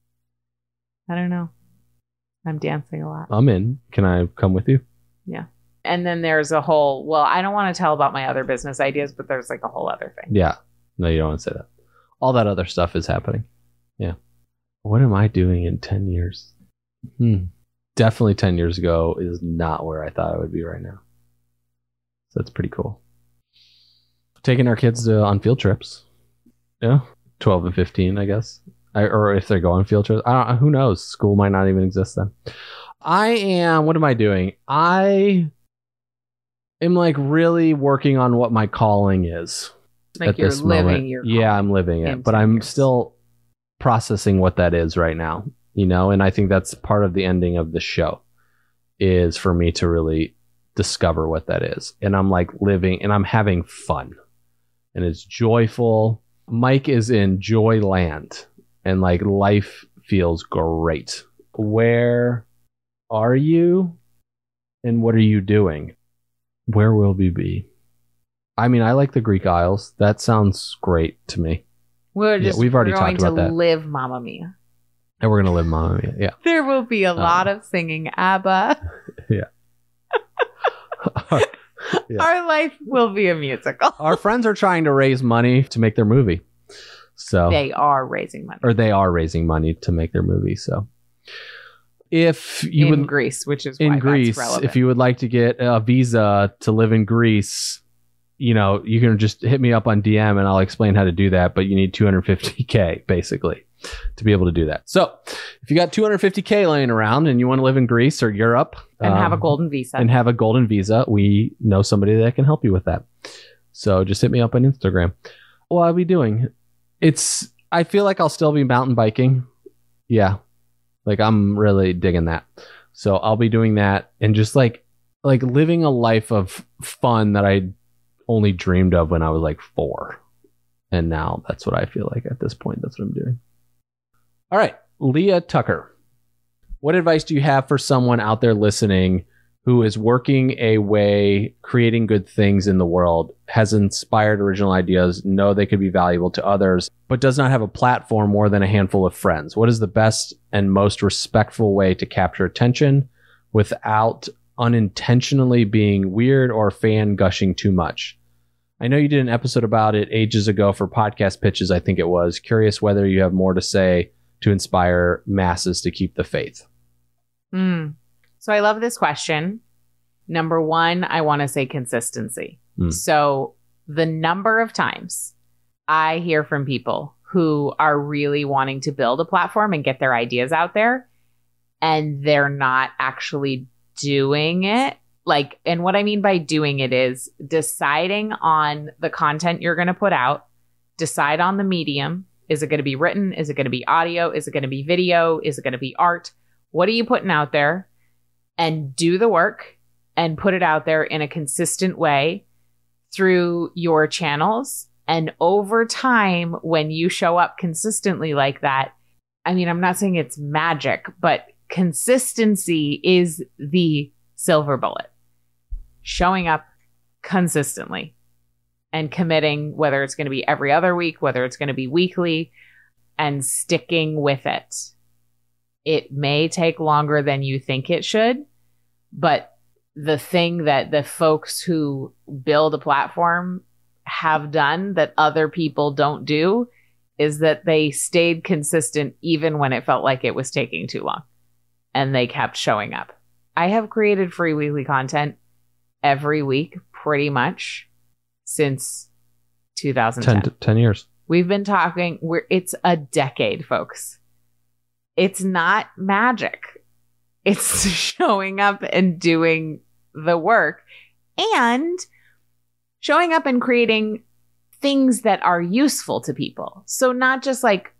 Speaker 1: I don't know. I'm dancing a lot.
Speaker 2: I'm in. Can I come with you?
Speaker 1: Yeah. And then there's a whole, well, I don't want to tell about my other business ideas, but there's like a whole other thing.
Speaker 2: Yeah. No, you don't want to say that. All that other stuff is happening. Yeah. What am I doing in ten years? Hmm. Definitely ten years ago is not where I thought I would be right now. So that's pretty cool. Taking our kids to, on field trips. Yeah. twelve and fifteen, I guess. I, or if they're going field trips. I don't, who knows? School might not even exist then. I am, what am I doing? I am like really working on what my calling is.
Speaker 1: Like
Speaker 2: at
Speaker 1: you're
Speaker 2: this
Speaker 1: living
Speaker 2: moment.
Speaker 1: your
Speaker 2: Yeah,
Speaker 1: calling
Speaker 2: I'm living it.
Speaker 1: in
Speaker 2: But
Speaker 1: ten
Speaker 2: I'm
Speaker 1: years.
Speaker 2: still processing what that is right now. You know, and I think that's part of the ending of the show is for me to really discover what that is. And I'm like living and I'm having fun. And it's joyful. Mike is in Joyland and like life feels great. Where are you? And what are you doing? Where will we be? I mean, I like the Greek Isles. That sounds great to me.
Speaker 1: We're just
Speaker 2: yeah, we've already
Speaker 1: we're going
Speaker 2: talked about
Speaker 1: to
Speaker 2: that.
Speaker 1: live Mamma Mia.
Speaker 2: And we're going to live Mamma Mia. Yeah.
Speaker 1: There will be a
Speaker 2: Uh,
Speaker 1: lot of singing ABBA.
Speaker 2: Yeah. Yeah.
Speaker 1: Our life will be a musical.
Speaker 2: Our friends are trying to raise money to make their movie. So
Speaker 1: They are raising money.
Speaker 2: or they are raising money to make their movie. So if you
Speaker 1: in
Speaker 2: would
Speaker 1: Greece, which is
Speaker 2: in
Speaker 1: why
Speaker 2: Greece,
Speaker 1: that's relevant.
Speaker 2: if you would like to get a visa to live in Greece, you know, you can just hit me up on D M and I'll explain how to do that. But you need two hundred fifty K basically to be able to do that. So if you got two hundred fifty K laying around and you want to live in Greece or Europe
Speaker 1: and have a
Speaker 2: um,
Speaker 1: golden visa.
Speaker 2: and have a golden visa, we know somebody that can help you with that. So just hit me up on Instagram. What I'll be doing, it's, I feel like I'll still be mountain biking. Yeah. Like I'm really digging that. So I'll be doing that and just like, like living a life of fun that I only dreamed of when I was like four. And now that's what I feel like at this point. That's what I'm doing. All right. Leah Tucker. What advice do you have for someone out there listening who is working a way, creating good things in the world, has inspired original ideas, know they could be valuable to others, but does not have a platform more than a handful of friends? What is the best and most respectful way to capture attention without unintentionally being weird or fan gushing too much? I know you did an episode about it ages ago for podcast pitches, I think it was. Curious whether you have more to say to inspire masses to keep the faith.
Speaker 1: Mm. So I love this question. Number one, I want to say consistency.
Speaker 2: Mm.
Speaker 1: So the number of times I hear from people who are really wanting to build a platform and get their ideas out there, and they're not actually doing it. Like, and what I mean by doing it is deciding on the content you're going to put out, decide on the medium. Is it going to be written? Is it going to be audio? Is it going to be video? Is it going to be art? What are you putting out there? And do the work and put it out there in a consistent way through your channels. And over time, when you show up consistently like that, I mean, I'm not saying it's magic, but consistency is the silver bullet. Showing up consistently and committing, whether it's going to be every other week, whether it's going to be weekly, and sticking with it. It may take longer than you think it should, but the thing that the folks who build a platform have done that other people don't do is that they stayed consistent even when it felt like it was taking too long, and they kept showing up. I have created free weekly content every week pretty much since two thousand ten.
Speaker 2: ten, ten years.
Speaker 1: We've been talking, we're, it's a decade, folks. It's not magic. It's showing up and doing the work and showing up and creating things that are useful to people. So not just like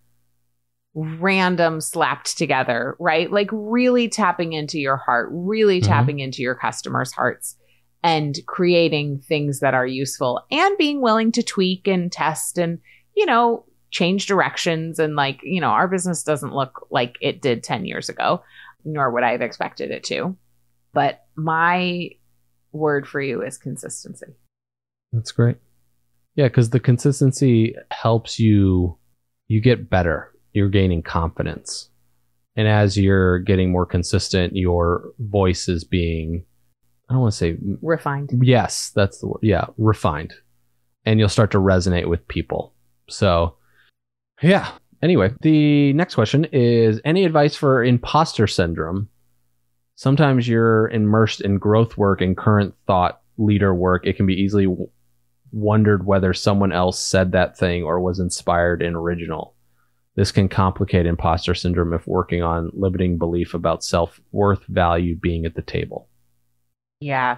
Speaker 1: random slapped together, right? Like really tapping into your heart, really
Speaker 2: Mhm.
Speaker 1: tapping into your customers' hearts and creating things that are useful and being willing to tweak and test and, you know, change directions. And like, you know, our business doesn't look like it did ten years ago, nor would I have expected it to. But my word for you is consistency.
Speaker 2: That's great. Yeah, because the consistency helps you, you get better. You're gaining confidence. And as you're getting more consistent, your voice is being, I don't want to say,
Speaker 1: Refined.
Speaker 2: yes, that's the word. Yeah, refined. And you'll start to resonate with people. So, yeah. Anyway, the next question is, any advice for imposter syndrome? Sometimes you're immersed in growth work and current thought leader work. It can be easily w- wondered whether someone else said that thing or was inspired in original. This can complicate imposter syndrome if working on limiting belief about self-worth value being at the table.
Speaker 1: Yeah.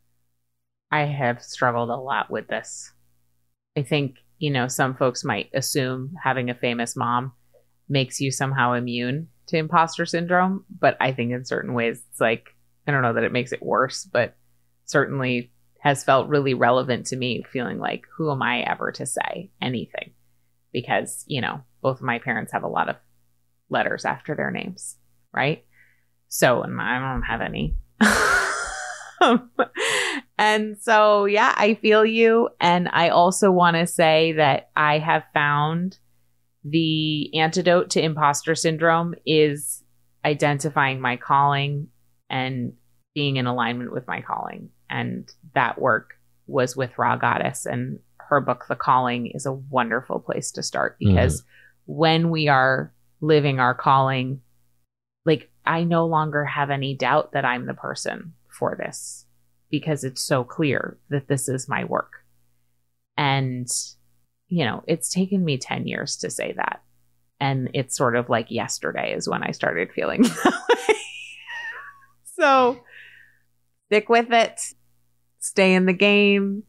Speaker 1: I have struggled a lot with this. I think, you know, some folks might assume having a famous mom makes you somehow immune to imposter syndrome. But I think in certain ways, it's like, I don't know that it makes it worse, but certainly has felt really relevant to me, feeling like, who am I ever to say anything? Because, you know, both of my parents have a lot of letters after their names, right? So, and I don't have any. And so, yeah, I feel you. And I also want to say that I have found the antidote to imposter syndrome is identifying my calling and being in alignment with my calling. And that work was with Raw Goddess, and her book, The Calling, is a wonderful place to start because mm-hmm. when we are living our calling, like I no longer have any doubt that I'm the person for this because it's so clear that this is my work. And, you know, it's taken me ten years to say that. And it's sort of like yesterday is when I started feeling that way. So stick with it. Stay in the game.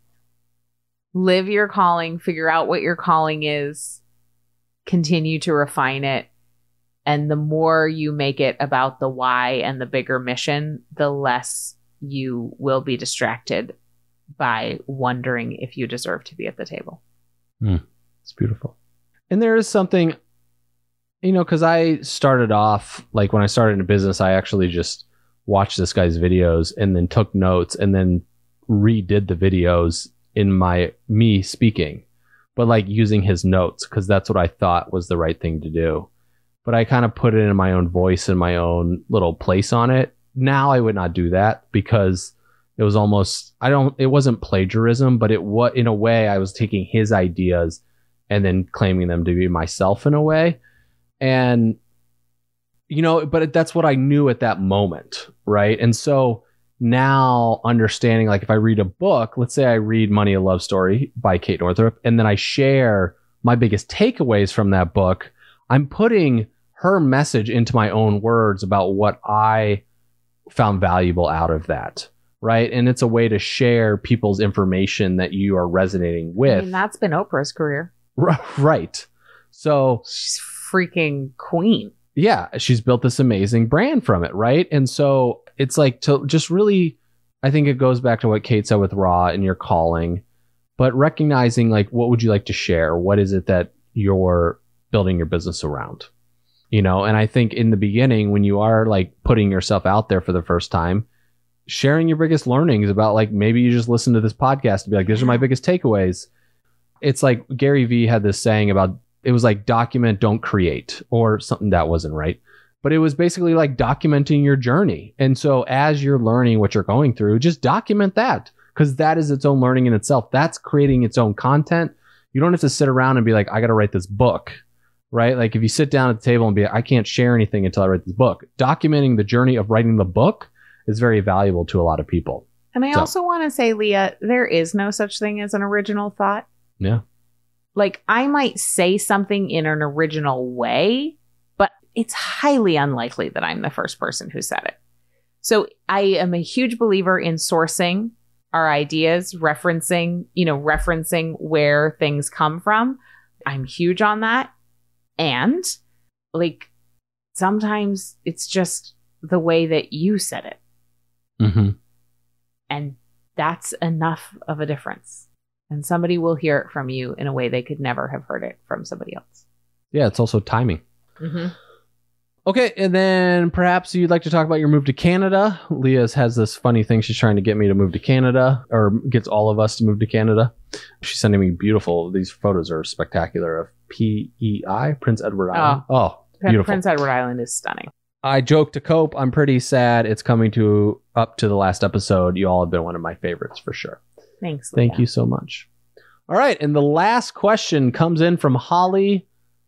Speaker 1: Live your calling. Figure out what your calling is. Continue to refine it. And the more you make it about the why and the bigger mission, the less you will be distracted by wondering if you deserve to be at the table.
Speaker 2: Mm, it's beautiful. And there is something, you know, because I started off, like when I started in business, I actually just watched this guy's videos and then took notes and then redid the videos in my, me speaking, but like using his notes because that's what I thought was the right thing to do. But I kind of put it in my own voice and my own little place on it. Now I would not do that because it was almost, I don't, it wasn't plagiarism, but it was, in a way, I was taking his ideas and then claiming them to be myself in a way. And, you know, but it, that's what I knew at that moment. Right. And so now understanding, like if I read a book, let's say I read Money, a Love Story by Kate Northrup, and then I share my biggest takeaways from that book, I'm putting her message into my own words about what I found valuable out of that. Right. And it's a way to share people's information that you are resonating with.
Speaker 1: I mean, that's been Oprah's career.
Speaker 2: Right. So
Speaker 1: she's freaking queen.
Speaker 2: Yeah. She's built this amazing brand from it. Right. And so it's like to just really, I think it goes back to what Kate said with Raw and your calling, but recognizing like, what would you like to share? What is it that you're building your business around? You know, and I think in the beginning, when you are like putting yourself out there for the first time, sharing your biggest learnings about like, maybe you just listen to this podcast and be like, these are my biggest takeaways. It's like Gary Vee had this saying about, it was like document, don't create, or something that wasn't right. But it was basically like documenting your journey. And so as you're learning what you're going through, just document that because that is its own learning in itself. That's creating its own content. You don't have to sit around and be like, I got to write this book. Right? Like if you sit down at the table and be like, I can't share anything until I write this book. Documenting the journey of writing the book is very valuable to a lot of people.
Speaker 1: And I
Speaker 2: so.
Speaker 1: also want to say, Leah, there is no such thing as an original thought.
Speaker 2: Yeah.
Speaker 1: Like I might say something in an original way, but it's highly unlikely that I'm the first person who said it. So I am a huge believer in sourcing our ideas, referencing, you know, referencing where things come from. I'm huge on that. And like sometimes it's just the way that you said it.
Speaker 2: Mm-hmm.
Speaker 1: And that's enough of a difference. And somebody will hear it from you in a way they could never have heard it from somebody else.
Speaker 2: Yeah, it's also timing.
Speaker 1: Mm-hmm.
Speaker 2: Okay, and then perhaps you'd like to talk about your move to Canada. Leah has this funny thing. She's trying to get me to move to Canada, or gets all of us to move to Canada. She's sending me beautiful, these photos are spectacular, of P E I, Prince Edward Island. Oh, oh beautiful.
Speaker 1: Prince Edward Island is stunning.
Speaker 2: I joke to cope. I'm pretty sad it's coming to up to the last episode. You all have been one of my favorites for sure.
Speaker 1: Thanks, Leah.
Speaker 2: Thank you so much. All right, and the last question comes in from Holly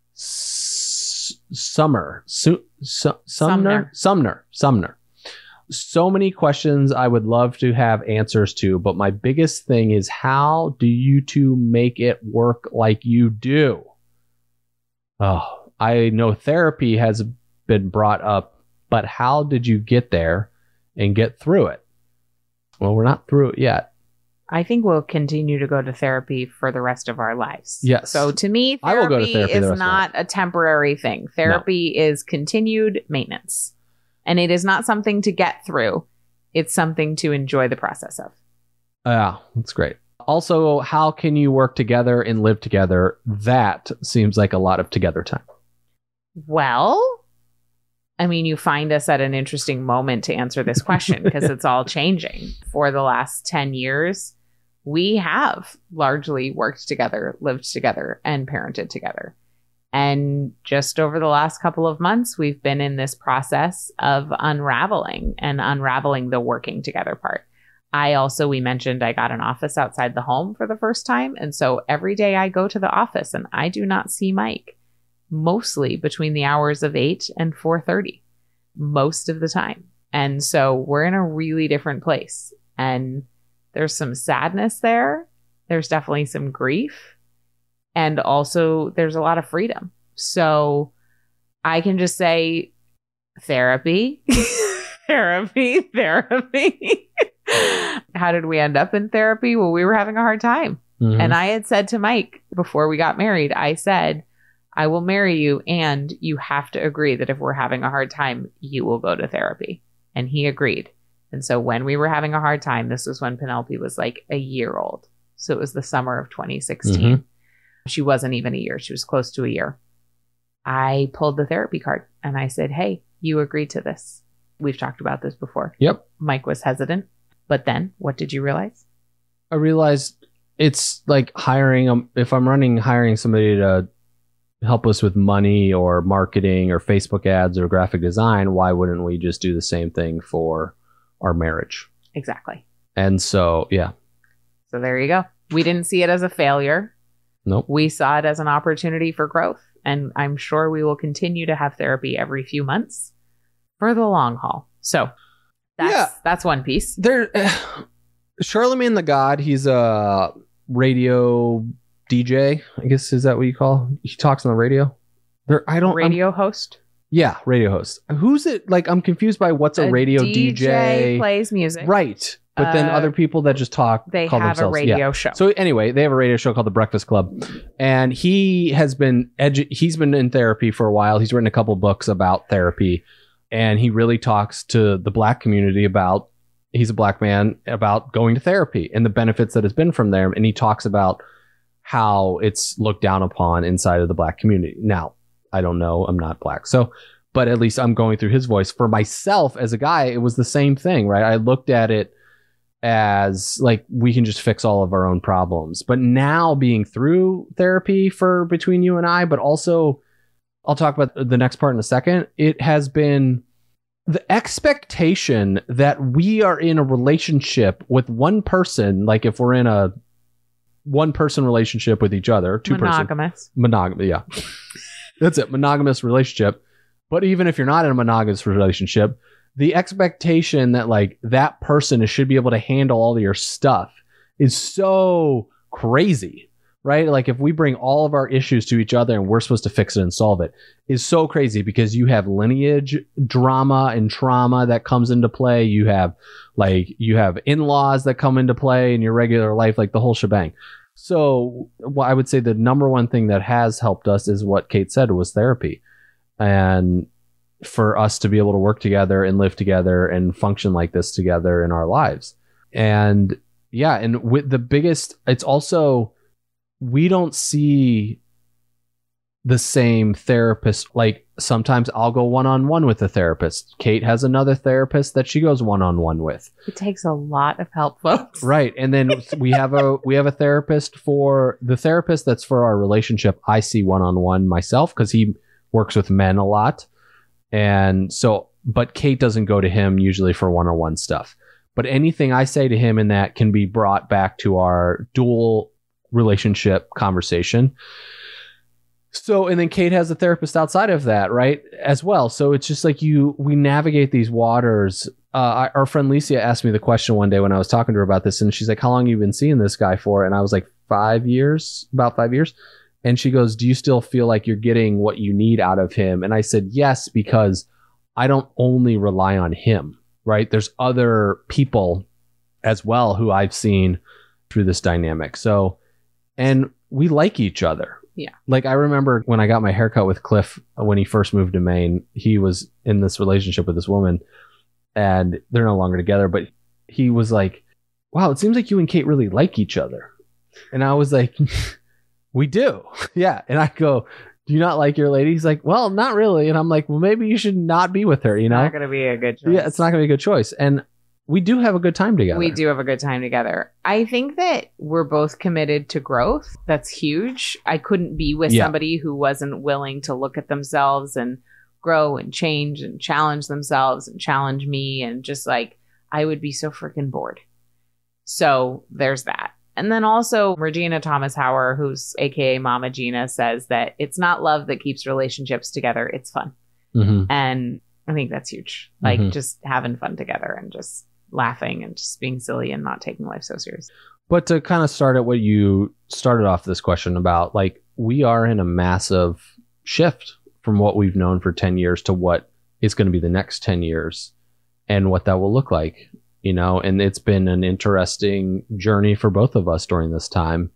Speaker 2: S- Summer. Su- Su- Sumner? Sumner. Sumner. So many questions I would love to have answers to, but my biggest thing is, how do you two make it work like you do? Oh, I know therapy has been brought up, but how did you get there and get through it? Well, we're not through it yet.
Speaker 1: I think we'll continue to go to therapy for the rest of our lives.
Speaker 2: Yes.
Speaker 1: So to me,
Speaker 2: I will go to
Speaker 1: therapy
Speaker 2: therapy the
Speaker 1: is
Speaker 2: rest
Speaker 1: not a temporary thing. Therapy is continued maintenance. And it is not something to get through. It's something to enjoy the process of.
Speaker 2: Yeah, that's great. Also, how can you work together and live together? That seems like a lot of together time.
Speaker 1: Well, I mean, you find us at an interesting moment to answer this question because it's all changing. For the last ten years, we have largely worked together, lived together, and parented together. And just over the last couple of months, we've been in this process of unraveling and unraveling the working together part. I also, we mentioned I got an office outside the home for the first time. And so every day I go to the office and I do not see Mike, mostly between the hours of eight and four thirty, most of the time. And so we're in a really different place. And there's some sadness there. There's definitely some grief. And also there's a lot of freedom. So I can just say therapy, therapy, therapy. How did we end up in therapy? Well, we were having a hard time. Mm-hmm. And I had said to Mike before we got married, I said, I will marry you, and you have to agree that if we're having a hard time, you will go to therapy. And he agreed. And so when we were having a hard time, this was when Penelope was like a year old. So it was the summer of twenty sixteen. Mm-hmm. She wasn't even a year. She was close to a year. I pulled the therapy card and I said, hey, you agreed to this. We've talked about this before.
Speaker 2: Yep.
Speaker 1: Mike was hesitant. But then what did you realize?
Speaker 2: I realized it's like hiring, um, if I'm running, hiring somebody to help us with money or marketing or Facebook ads or graphic design, why wouldn't we just do the same thing for our marriage?
Speaker 1: Exactly.
Speaker 2: And so, yeah.
Speaker 1: So there you go. We didn't see it as a failure.
Speaker 2: Nope.
Speaker 1: We saw it as an opportunity for growth. And I'm sure we will continue to have therapy every few months for the long haul. So that's, yeah. that's one piece.
Speaker 2: There, uh, Charlemagne the God, he's a radio D J, I guess. Is that what you call? He talks on the radio. There, I don't.
Speaker 1: Radio
Speaker 2: I'm,
Speaker 1: host.
Speaker 2: Yeah, radio host. Who's it? Like, I'm confused by what's a, a radio D J.
Speaker 1: D J plays music,
Speaker 2: right? But uh, then other people that just talk.
Speaker 1: They
Speaker 2: call
Speaker 1: have
Speaker 2: themselves,
Speaker 1: a radio
Speaker 2: yeah.
Speaker 1: show.
Speaker 2: So anyway, they have a radio show called The Breakfast Club, and he has been edu- he's been in therapy for a while. He's written a couple books about therapy, and he really talks to the Black community about. He's a Black man about going to therapy and the benefits that has been from there, and he talks about how it's looked down upon inside of the Black community. Now, I don't know. I'm not Black. So, but at least I'm going through his voice. For myself as a guy, it was the same thing, right? I looked at it as like, we can just fix all of our own problems. But now being through therapy for between you and I, but also I'll talk about the next part in a second. It has been the expectation that we are in a relationship with one person, like if we're in a one person relationship with each other, two
Speaker 1: monogamous.
Speaker 2: person monogamous, yeah, that's it, monogamous relationship. But even if you're not in a monogamous relationship, the expectation that like that person should be able to handle all of your stuff is so crazy, right? Like if we bring all of our issues to each other and we're supposed to fix it and solve it, is so crazy because you have lineage drama and trauma that comes into play. You have like, you have in-laws that come into play in your regular life, like the whole shebang. So well, I would say the number one thing that has helped us is what Kate said, was therapy. And for us to be able to work together and live together and function like this together in our lives. And yeah, and with the biggest, it's also, we don't see the same therapist. Like sometimes I'll go one-on-one with a therapist. Kate has another therapist that she goes one-on-one with.
Speaker 1: It takes a lot of help, folks.
Speaker 2: Right. And then we have a we have a therapist for the therapist that's for our relationship. I see one-on-one myself because he works with men a lot. And so, but Kate doesn't go to him usually for one-on-one stuff. But anything I say to him in that can be brought back to our dual relationship conversation. So, and then Kate has a therapist outside of that, right, as well. So it's just like you, we navigate these waters. Uh, our friend Licia asked me the question one day when I was talking to her about this, and she's like, how long have you been seeing this guy for? And I was like, five years, about five years. And she goes, do you still feel like you're getting what you need out of him? And I said, yes, because I don't only rely on him, right? There's other people as well who I've seen through this dynamic. So, and we like each other.
Speaker 1: Yeah.
Speaker 2: Like I remember when I got my haircut with Cliff, when he first moved to Maine, he was in this relationship with this woman and they're no longer together, but he was like, wow, it seems like you and Kate really like each other. And I was like, we do. Yeah. And I go, do you not like your lady? He's like, well, not really. And I'm like, well, maybe you should not be with her, you know?
Speaker 1: Not going to be a good choice.
Speaker 2: Yeah, it's not going to be a good choice. And we do have a good time together.
Speaker 1: We do have a good time together. I think that we're both committed to growth. That's huge. I couldn't be with
Speaker 2: Yeah.
Speaker 1: somebody who wasn't willing to look at themselves and grow and change and challenge themselves and challenge me. And just like, I would be so freaking bored. So there's that. And then also Regina Thomas Hauer, who's A K A Mama Gina, says that it's not love that keeps relationships together. It's fun.
Speaker 2: Mm-hmm.
Speaker 1: And I think that's huge. Like
Speaker 2: Mhm.
Speaker 1: just having fun together and just laughing and just being silly and not taking life so serious.
Speaker 2: But to kind of start at what you started off this question about, like, we are in a massive shift from what we've known for ten years to what is going to be the next ten years and what that will look like, you know, and it's been an interesting journey for both of us during this time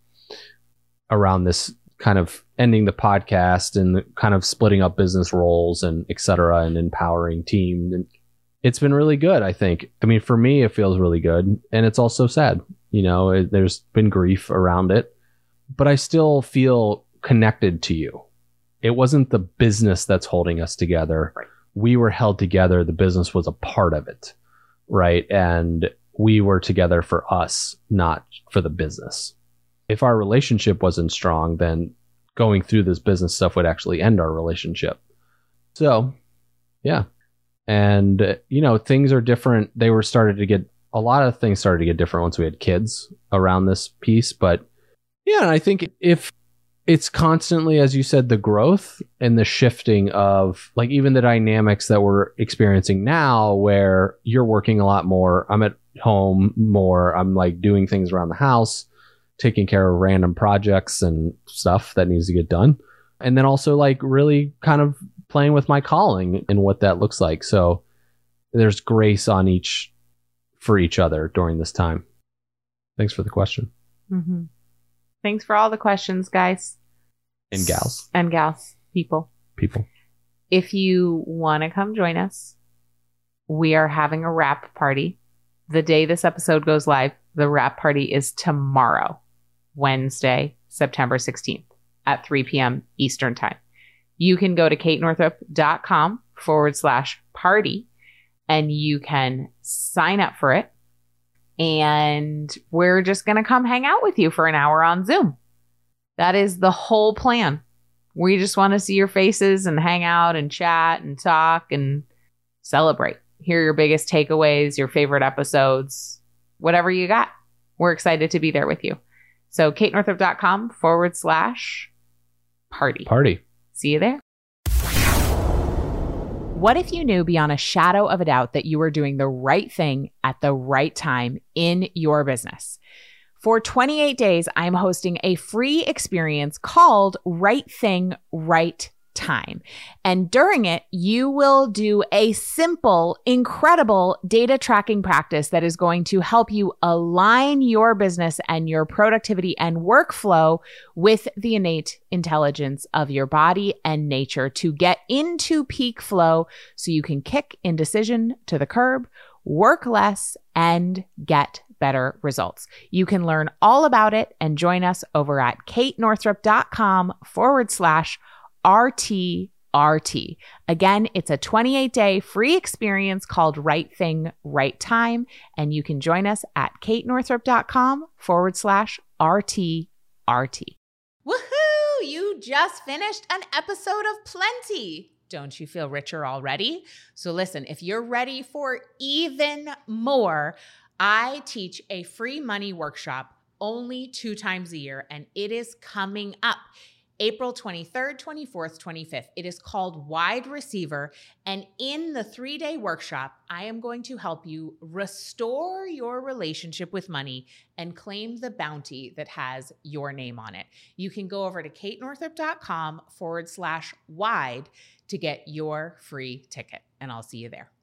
Speaker 2: around this kind of ending the podcast and kind of splitting up business roles and et cetera and empowering team. And it's been really good, I think. I mean, for me, it feels really good. And it's also sad. You know, it, there's been grief around it, but I still feel connected to you. It wasn't the business that's holding us together.
Speaker 1: Right.
Speaker 2: We were held together. The business was a part of it. Right. And we were together for us, not for the business. If our relationship wasn't strong, then going through this business stuff would actually end our relationship. So, yeah. And, uh, you know, things are different. They were started to get, a lot of things started to get different once we had kids around this piece. But yeah, and I think if it's constantly, as you said, the growth and the shifting of like even the dynamics that we're experiencing now, where you're working a lot more, I'm at home more, I'm like doing things around the house, taking care of random projects and stuff that needs to get done. And then also like really kind of playing with my calling and what that looks like. So there's grace on each for each other during this time. Thanks for the question.
Speaker 1: Mm-hmm. Thanks for all the questions, guys.
Speaker 2: And gals.
Speaker 1: And gals, people.
Speaker 2: People.
Speaker 1: If you want to come join us, we are having a wrap party. The day this episode goes live, the wrap party is tomorrow, Wednesday, September sixteenth at three p.m. Eastern Time. You can go to katenorthrup.com forward slash party and you can sign up for it. And we're just going to come hang out with you for an hour on Zoom. That is the whole plan. We just want to see your faces and hang out and chat and talk and celebrate. Hear your biggest takeaways, your favorite episodes, whatever you got. We're excited to be there with you. So katenorthrup.com forward slash party.
Speaker 2: Party.
Speaker 1: See you there. What if you knew beyond a shadow of a doubt that you were doing the right thing at the right time in your business? For twenty-eight days, I'm hosting a free experience called Right Thing, Right Time. And during it, you will do a simple, incredible data tracking practice that is going to help you align your business and your productivity and workflow with the innate intelligence of your body and nature to get into peak flow so you can kick indecision to the curb, work less, and get better results. You can learn all about it and join us over at katenorthrup.com forward slash R T R T. Again, it's a twenty-eight day free experience called Right Thing, Right Time. And you can join us at katenorthrup.com forward slash R T R T. Woohoo! You just finished an episode of Plenty. Don't you feel richer already? So listen, if you're ready for even more, I teach a free money workshop only two times a year, and it is coming up April twenty-third, twenty-fourth, twenty-fifth. It is called Wide Receiver. And in the three-day workshop, I am going to help you restore your relationship with money and claim the bounty that has your name on it. You can go over to katenorthrup.com forward slash wide to get your free ticket, and I'll see you there.